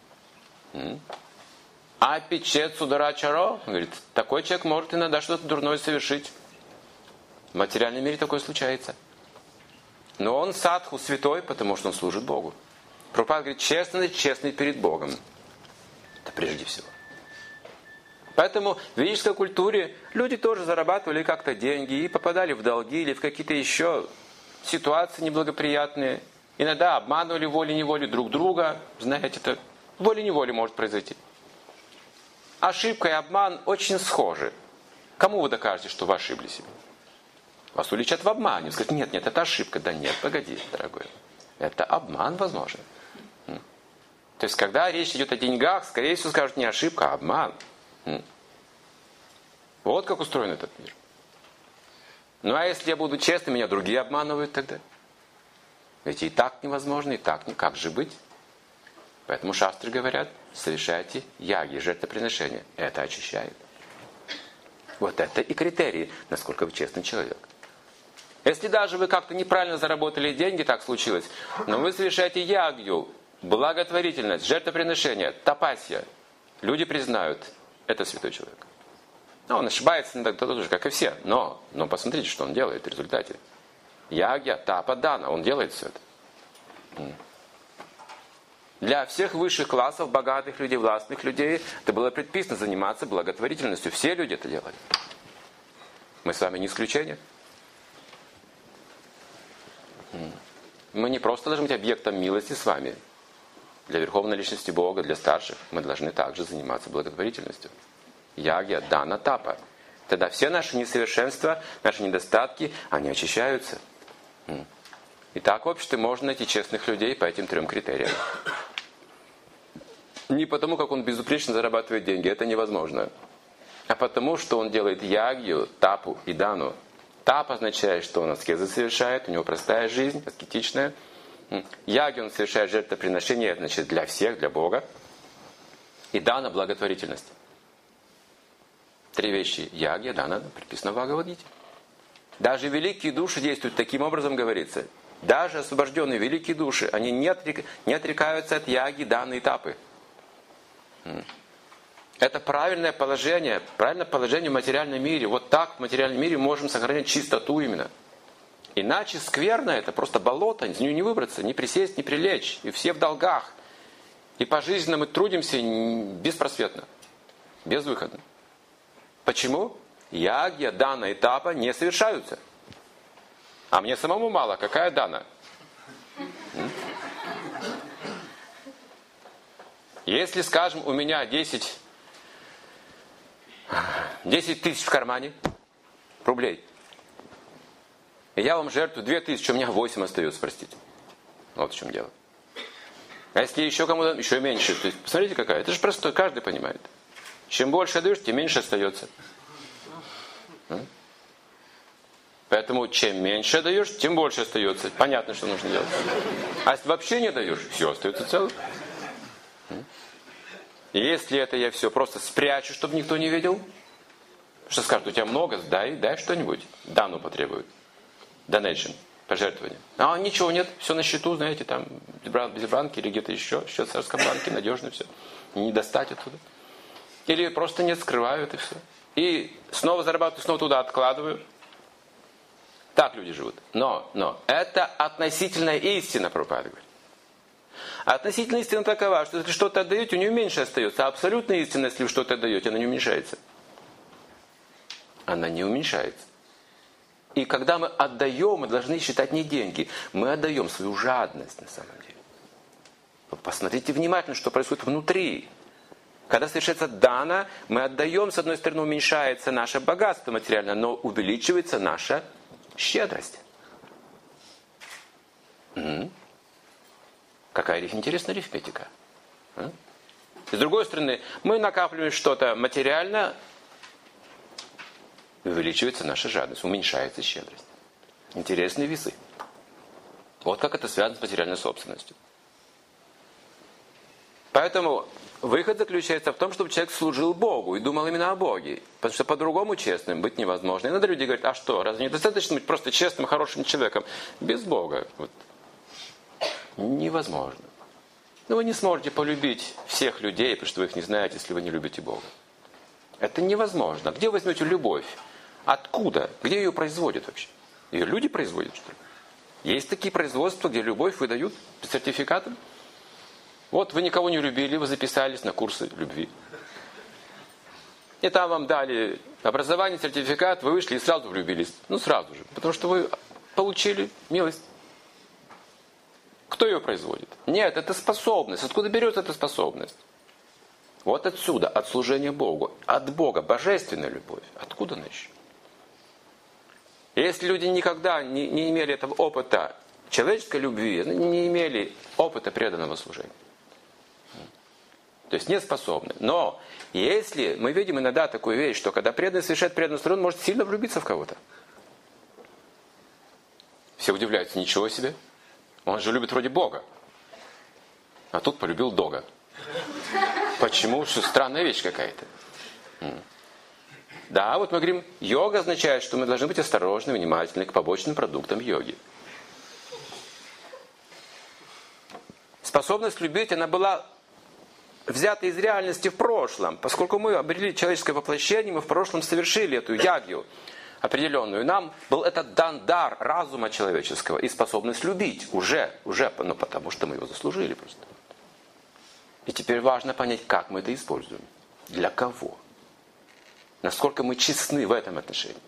А пичет сударачаро, говорит, такой человек может иногда что-то дурное совершить. В материальном мире такое случается. Но он садху, святой, потому что он служит Богу. Прабхупада говорит, честный перед Богом. Это прежде всего. Поэтому в ведической культуре люди тоже зарабатывали как-то деньги и попадали в долги или в какие-то еще ситуации неблагоприятные. Иногда обманывали волей-неволей друг друга. Знаете, это волей-неволей может произойти. Ошибка и обман очень схожи. Кому вы докажете, что вы ошиблись? Вас уличат в обмане. Скажут, нет, это ошибка. Да нет, погоди, дорогой. Это обман возможен. То есть, когда речь идет о деньгах, скорее всего, скажут не ошибка, а обман. Вот как устроен этот мир. Ну, а если я буду честным, меня другие обманывают тогда? Ведь и так невозможно, и так, как же быть? Поэтому шастры говорят, совершайте яги, жертвоприношения. Это очищает. Вот это и критерии, насколько вы честный человек. Если даже вы как-то неправильно заработали деньги, так случилось, но вы совершаете ягью, благотворительность, жертвоприношение, тапасья, люди признают, это святой человек. Ну, он ошибается иногда тоже, как и все, но посмотрите, что он делает в результате. Ягья, тапа, дана, он делает все это. Для всех высших классов, богатых людей, властных людей, это было предписано заниматься благотворительностью. Все люди это делали. Мы с вами не исключение. Мы не просто должны быть объектом милости с вами. Для Верховной Личности Бога, для старших, мы должны также заниматься благотворительностью. Ягья, дана, тапа. Тогда все наши несовершенства, наши недостатки, они очищаются. И так в обществе можно найти честных людей по этим 3 критериям. Не потому, как он безупречно зарабатывает деньги, это невозможно. А потому, что он делает ягью, тапу и дану. Тап означает, что он аскезы совершает, у него простая жизнь, аскетичная. Ягью он совершает жертвоприношение, значит, для всех, для Бога. И дана благотворительность. 3 вещи. Ягья, дана, предписано в Бхагавад-гите. Даже великие души действуют таким образом, говорится. Даже освобожденные великие души, они не отрекаются от яги, даны и тапы. Это правильное положение в материальном мире. Вот так в материальном мире можем сохранять чистоту именно. Иначе скверно это, просто болото, из нее не выбраться, не присесть, не прилечь. И все в долгах. И пожизненно мы трудимся беспросветно, безвыходно. Почему? Ягья, дана и тапа не совершаются. А мне самому мало, какая дана? Если, скажем, у меня 10 тысяч в кармане рублей, и я вам жертвую 2000, у меня 8 остается, простите. Вот в чем дело. А если еще кому-то, еще меньше. То есть, посмотрите, какая. Это же просто каждый понимает. Чем больше даешь, тем меньше остается. Поэтому чем меньше даешь, тем больше остается. Понятно, что нужно делать. А если вообще не даешь, все остается целым. И если это я все просто спрячу, чтобы никто не видел, что скажут, у тебя много, дай что-нибудь. Дану потребуют. Donation. Пожертвование. А ничего нет, все на счету, знаете, там без банки или где-то еще, счет в царском банке, надежно все. Не достать оттуда. Или просто нет, скрывают и все. И снова зарабатываю, снова туда откладываю. Так люди живут. Но это относительная истина, Прабхупада говорит. Относительная истина такова, что если что-то отдаете, у нее меньше остается. А абсолютная истина, если вы что-то отдаете, она не уменьшается. Она не уменьшается. И когда мы отдаем, мы должны считать не деньги. Мы отдаем свою жадность на самом деле. Посмотрите внимательно, что происходит внутри. Когда совершается дана, мы отдаем, с одной стороны, уменьшается наше богатство материальное, но увеличивается наша щедрость. Какая интересная арифметика. С другой стороны, мы накапливаем что-то материальное, увеличивается наша жадность, уменьшается щедрость. Интересные весы. Вот как это связано с материальной собственностью. Поэтому выход заключается в том, чтобы человек служил Богу и думал именно о Боге. Потому что по-другому честным быть невозможно. Иногда люди говорят, а что, разве недостаточно быть просто честным, хорошим человеком? Без Бога. Вот. Невозможно. Но вы не сможете полюбить всех людей, потому что вы их не знаете, если вы не любите Бога. Это невозможно. Где вы возьмете любовь? Откуда? Где ее производят вообще? Ее люди производят, что ли? Есть такие производства, где любовь выдают с сертификатом. Вот вы никого не любили, вы записались на курсы любви. И там вам дали образование, сертификат, вы вышли и сразу влюбились. Ну, сразу же. Потому что вы получили милость. Кто ее производит? Нет, это способность. Откуда берется эта способность? Вот отсюда, от служения Богу. От Бога, божественная любовь. Откуда она еще? Если люди никогда не имели этого опыта человеческой любви, не имели опыта преданного служения. То есть не способны. Но если мы видим иногда такую вещь, что когда преданный совершает преданную службу, он может сильно влюбиться в кого-то. Все удивляются, ничего себе. Он же любит вроде Бога. А тут полюбил Дога. Почему? Что странная вещь какая-то. Да, вот мы говорим, йога означает, что мы должны быть осторожны, внимательны к побочным продуктам йоги. Способность любить, она была взята из реальности в прошлом. Поскольку мы обрели человеческое воплощение, мы в прошлом совершили эту ягью определенную. Нам был этот дан дар разума человеческого и способность любить уже, но потому что мы его заслужили просто. И теперь важно понять, как мы это используем. Для кого? Насколько мы честны в этом отношении.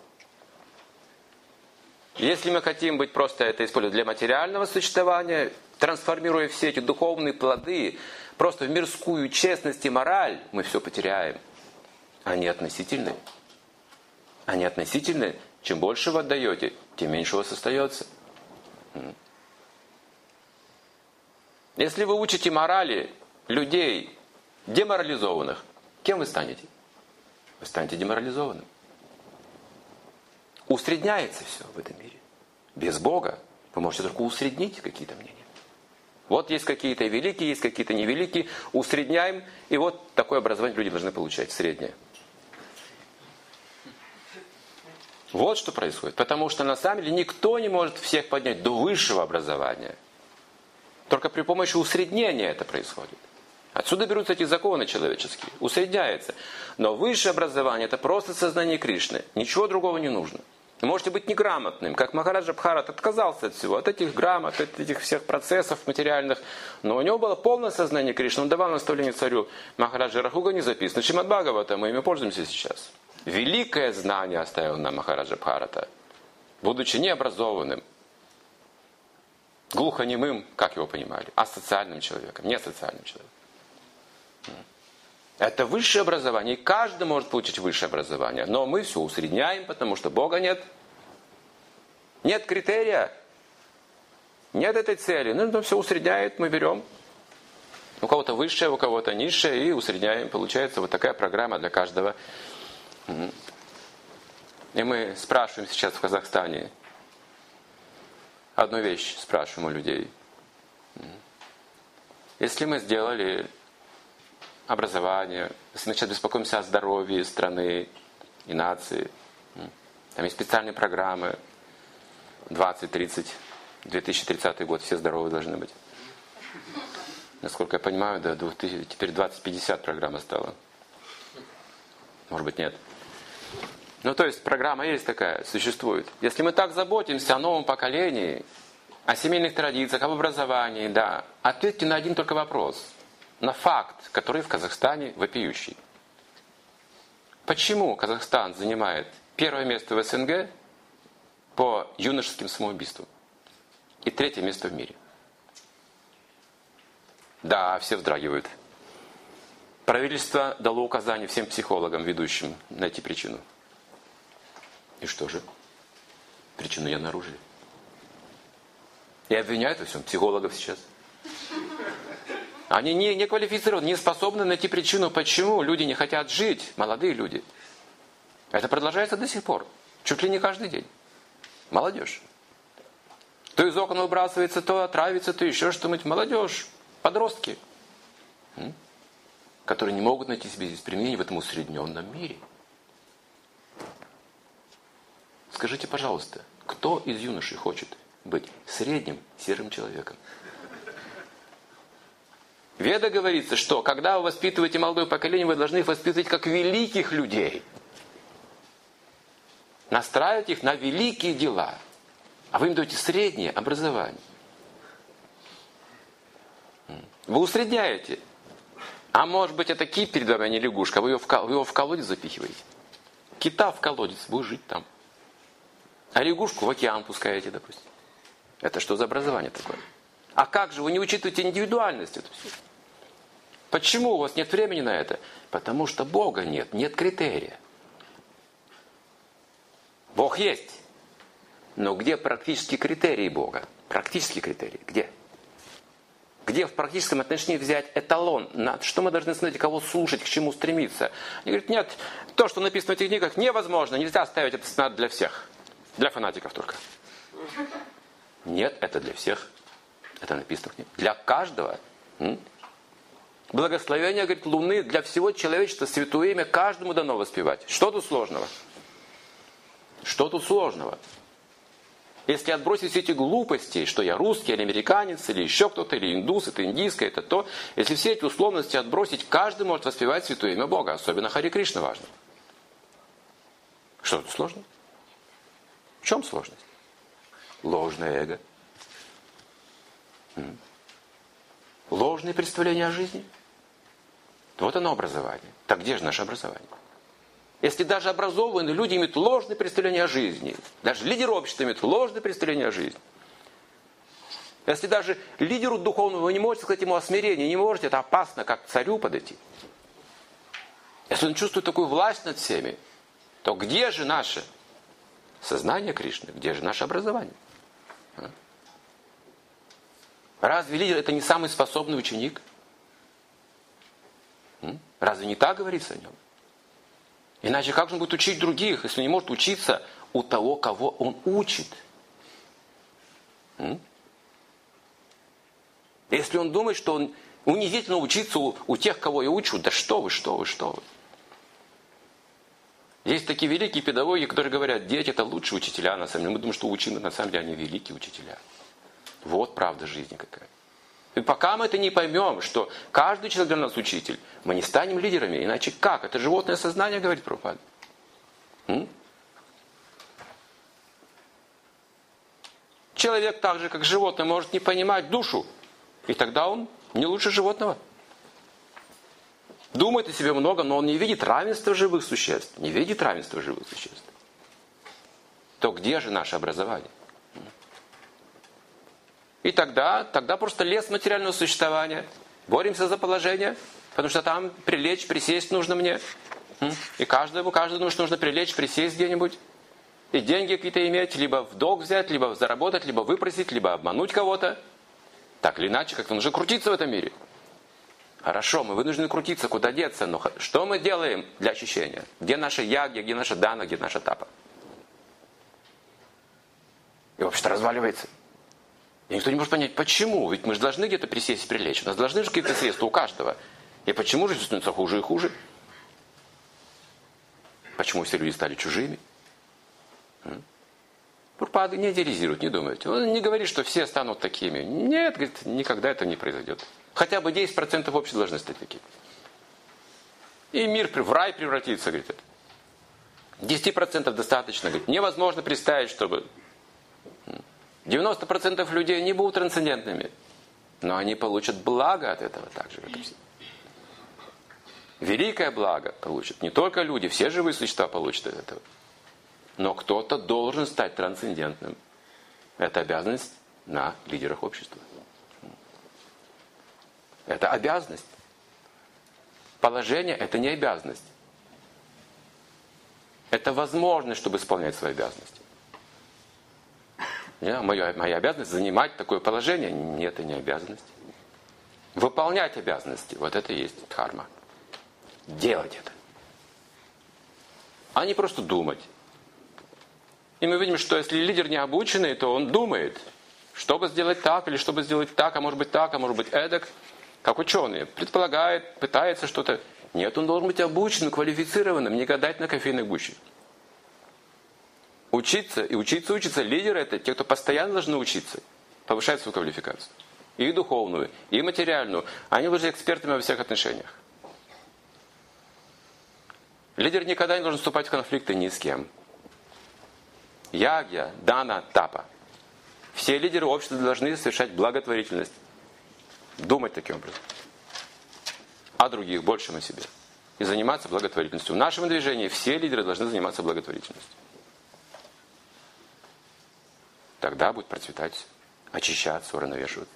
Если мы хотим быть просто это использовать для материального существования, трансформируя все эти духовные плоды просто в мирскую честность и мораль, мы все потеряем. Они относительны. Они относительны. Чем больше вы отдаете, тем меньше у вас остается. Если вы учите морали людей деморализованных, кем вы станете? Вы станете деморализованным. Усредняется все в этом мире. Без Бога вы можете только усреднить какие-то мнения. Вот есть какие-то великие, есть какие-то невеликие. Усредняем, и вот такое образование люди должны получать, среднее. Вот что происходит. Потому что на самом деле никто не может всех поднять до высшего образования. Только при помощи усреднения это происходит. Отсюда берутся эти законы человеческие. Усредняется. Но высшее образование – это просто сознание Кришны. Ничего другого не нужно. Вы можете быть неграмотным, как Махараджа Бхарат отказался от всего, от этих грамот, от этих всех процессов материальных. Но у него было полное сознание Кришны. Он давал наставление царю. Махараджа Рахуга не записано. Шримад Бхагавата, мы ими пользуемся сейчас. Великое знание оставил нам Махараджа Бхарата, будучи необразованным, глухонемым, как его понимали, а социальным человеком, не социальным человеком. Это высшее образование, и каждый может получить высшее образование. Но мы все усредняем, потому что Бога нет. Нет критерия. Нет этой цели. Ну, все усредняет, мы берем. У кого-то высшее, у кого-то низшее, и усредняем. Получается вот такая программа для каждого. И мы спрашиваем сейчас в Казахстане. Одну вещь спрашиваем у людей. Если мы сделали образование, если мы сейчас беспокоимся о здоровье страны и нации, там есть специальные программы 2030 год, все здоровые должны быть. Насколько я понимаю, до 2000, теперь 2050 программа стала. Может быть, нет. Ну, то есть, программа есть такая, существует. Если мы так заботимся о новом поколении, о семейных традициях, об образовании, да, ответьте на один только вопрос. На факт, который в Казахстане вопиющий. Почему Казахстан занимает первое место в СНГ по юношеским самоубийствам и третье место в мире? Да, все вздрагивают. Правительство дало указание всем психологам, ведущим, найти причину. И что же? Причину не обнаружили. И обвиняют во всем психологов сейчас. Они не квалифицированы, не способны найти причину, почему люди не хотят жить, молодые люди. Это продолжается до сих пор. Чуть ли не каждый день. Молодежь. То из окон выбрасывается, то отравится, то еще что-нибудь. Молодежь, подростки, которые не могут найти себе здесь применение в этом усредненном мире. Скажите, пожалуйста, кто из юношей хочет быть средним серым человеком? В Ведах говорится, что когда вы воспитываете молодое поколение, вы должны их воспитывать как великих людей. Настраивать их на великие дела. А вы им даете среднее образование. Вы усредняете. А может быть, это кит перед вами, а не лягушка. Вы его в колодец запихиваете. Кита в колодец, будет жить там. А лягушку в океан пускаете, допустим. Это что за образование такое? А как же вы не учитываете индивидуальность? Это все? Почему у вас нет времени на это? Потому что Бога нет, нет критерия. Бог есть. Но где практические критерии Бога? Практические критерии. Где? Где в практическом отношении взять эталон? Что мы должны смотреть, кого слушать, к чему стремиться? Они говорят, нет, то, что написано в этих книгах, невозможно. Нельзя ставить это стандарт для всех. Для фанатиков только. Нет, это для всех. Это написано в книге. Для каждого. Благословение, говорит, Луны для всего человечества, святое имя каждому дано воспевать. Что тут сложного? Что тут сложного? Если отбросить все эти глупости, что я русский, или американец, или еще кто-то, или индус, это индийское, это то. Если все эти условности отбросить, каждый может воспевать святое имя Бога. Особенно Харе Кришна важно. Что тут сложно? В чем сложность? Ложное эго. Ложные представления о жизни. Вот оно образование. Так где же наше образование? Если даже образованные люди имеют ложные представления о жизни, даже лидеры общества имеют ложные представления о жизни. Если даже лидеру духовному вы не можете сказать ему о смирении, не можете, это опасно, как к царю подойти. Если он чувствует такую власть над всеми, то где же наше сознание Кришны? Где же наше образование? Разве лидер это не самый способный ученик? Разве не так говорится о нем? Иначе как же он будет учить других, если он не может учиться у того, кого он учит? Если он думает, что он унизительно учиться у тех, кого я учу, да что вы. Есть такие великие педагоги, которые говорят, дети это лучшие учителя на самом деле. Мы думаем, что ученые на самом деле они великие учителя. Вот правда жизни какая. И пока мы это не поймем, что каждый человек для нас учитель, мы не станем лидерами. Иначе как? Это животное сознание, говорит Прабхупада. Человек так же, как животное, может не понимать душу. И тогда он не лучше животного. Думает о себе много, но он не видит равенства живых существ. Не видит равенства живых существ. То где же наше образование? И тогда просто лес материального существования. Боремся за положение, потому что там прилечь, присесть нужно мне. И каждому нужно прилечь, присесть где-нибудь. И деньги какие-то иметь, либо в долг взять, либо заработать, либо выпросить, либо обмануть кого-то. Так или иначе, как-то нужно крутиться в этом мире. Хорошо, мы вынуждены крутиться, куда деться, но что мы делаем для очищения? Где наша ягья, где наша дана, где наша тапа? И вообще-то разваливается. И никто не может понять, почему. Ведь мы же должны где-то присесть и прилечь. У нас должны же какие-то средства у каждого. И почему же становится хуже и хуже? Почему все люди стали чужими? Прабхупада не идеализирует, не думает. Он не говорит, что все станут такими. Нет, говорит, никогда это не произойдет. Хотя бы 10% общества должны стать такими. И мир в рай превратится, говорит. 10% достаточно. Говорит, невозможно представить, чтобы 90% людей не будут трансцендентными. Но они получат благо от этого также. Великое благо получат. Не только люди, все живые существа получат от этого. Но кто-то должен стать трансцендентным. Это обязанность на лидерах общества. Это обязанность. Положение – это не обязанность. Это возможность, чтобы исполнять свои обязанности. Моя обязанность занимать такое положение? Нет, это не обязанность. Выполнять обязанности – вот это и есть дхарма. Делать это. А не просто думать. И мы видим, что если лидер не обученный, то он думает, чтобы сделать так, или чтобы сделать так, а может быть так, а может быть эдак. Как ученый. Предполагает, пытается что-то. Нет, он должен быть обученным, квалифицированным, не гадать на кофейной гуще. Учиться и учиться. Лидеры – это те, кто постоянно должны учиться. Повышать свою квалификацию. И духовную, и материальную. Они должны быть экспертами во всех отношениях. Лидер никогда не должен вступать в конфликты ни с кем. Ягья, дана, тапа. Все лидеры общества должны совершать благотворительность. Думать таким образом. О других, большем о себе. И заниматься благотворительностью. В нашем движении все лидеры должны заниматься благотворительностью. Тогда будет процветать, очищаться, уравновешиваться.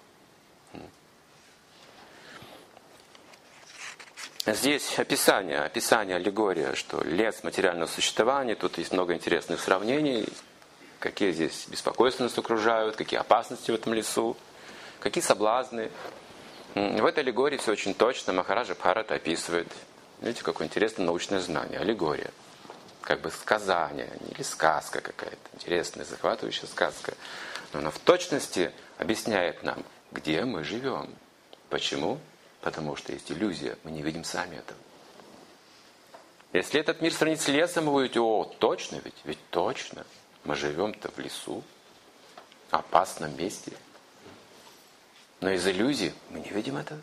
Здесь описание, аллегория, что лес материального существования. Тут есть много интересных сравнений. Какие здесь беспокойства нас окружают, какие опасности в этом лесу. Какие соблазны. В этой аллегории все очень точно. Махараджа Бхарата описывает. Видите, какое интересное научное знание. Аллегория. Как бы сказание или сказка какая-то. Интересная, захватывающая сказка. Но она в точности объясняет нам, где мы живем. Почему? Потому что есть иллюзия. Мы не видим сами этого. Если этот мир сравнить с лесом, вы будете, точно ведь точно. Мы живем-то в лесу. Опасном месте. Но из иллюзии мы не видим этого.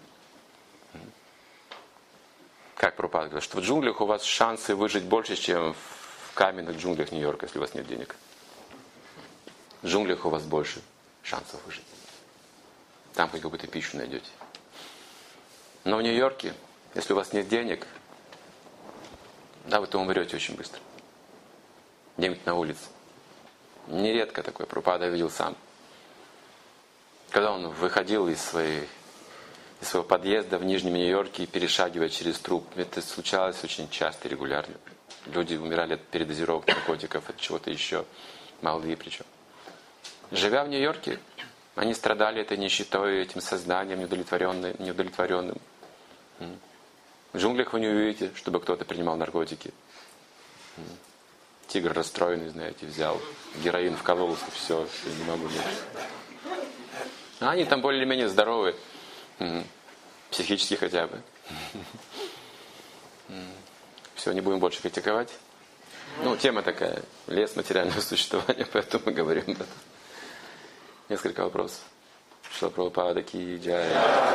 Как Прабхупада говорит, что в джунглях у вас шансы выжить больше, чем в каменных джунглях Нью-Йорка, если у вас нет денег. В джунглях у вас больше шансов выжить. Там хоть какую-то пищу найдете. Но в Нью-Йорке, если у вас нет денег, вы то умрете очень быстро. Где-нибудь на улице. Нередко такое Прабхупада видел сам. Когда он выходил из своего подъезда в Нижнем Нью-Йорке, перешагивая через труп, это случалось очень часто и регулярно. Люди умирали от передозировок наркотиков, от чего-то еще, молодые причем. Живя в Нью-Йорке, они страдали этой нищетой, этим сознанием неудовлетворенным. В джунглях вы не увидите, чтобы кто-то принимал наркотики. Тигр расстроенный, знаете, взял героин, вкололся, все, не могу больше. А они там более-менее здоровы. Психически хотя бы. Все, не будем больше критиковать. Тема такая. Лес материального существования, поэтому мы говорим об этом. Несколько вопросов. Шрила Прабхупада ки джай.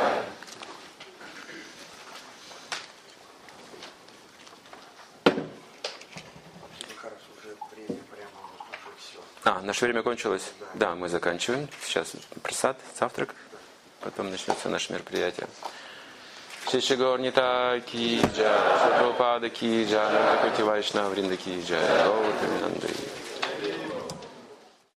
Наше время кончилось? Да, мы заканчиваем. Сейчас прасад, завтрак. Потом начнется наше мероприятие. Шиши Горнита ки джай, Прабхупада ки джай, Вайшнава Вринда ки джай, Гаур Преминанда.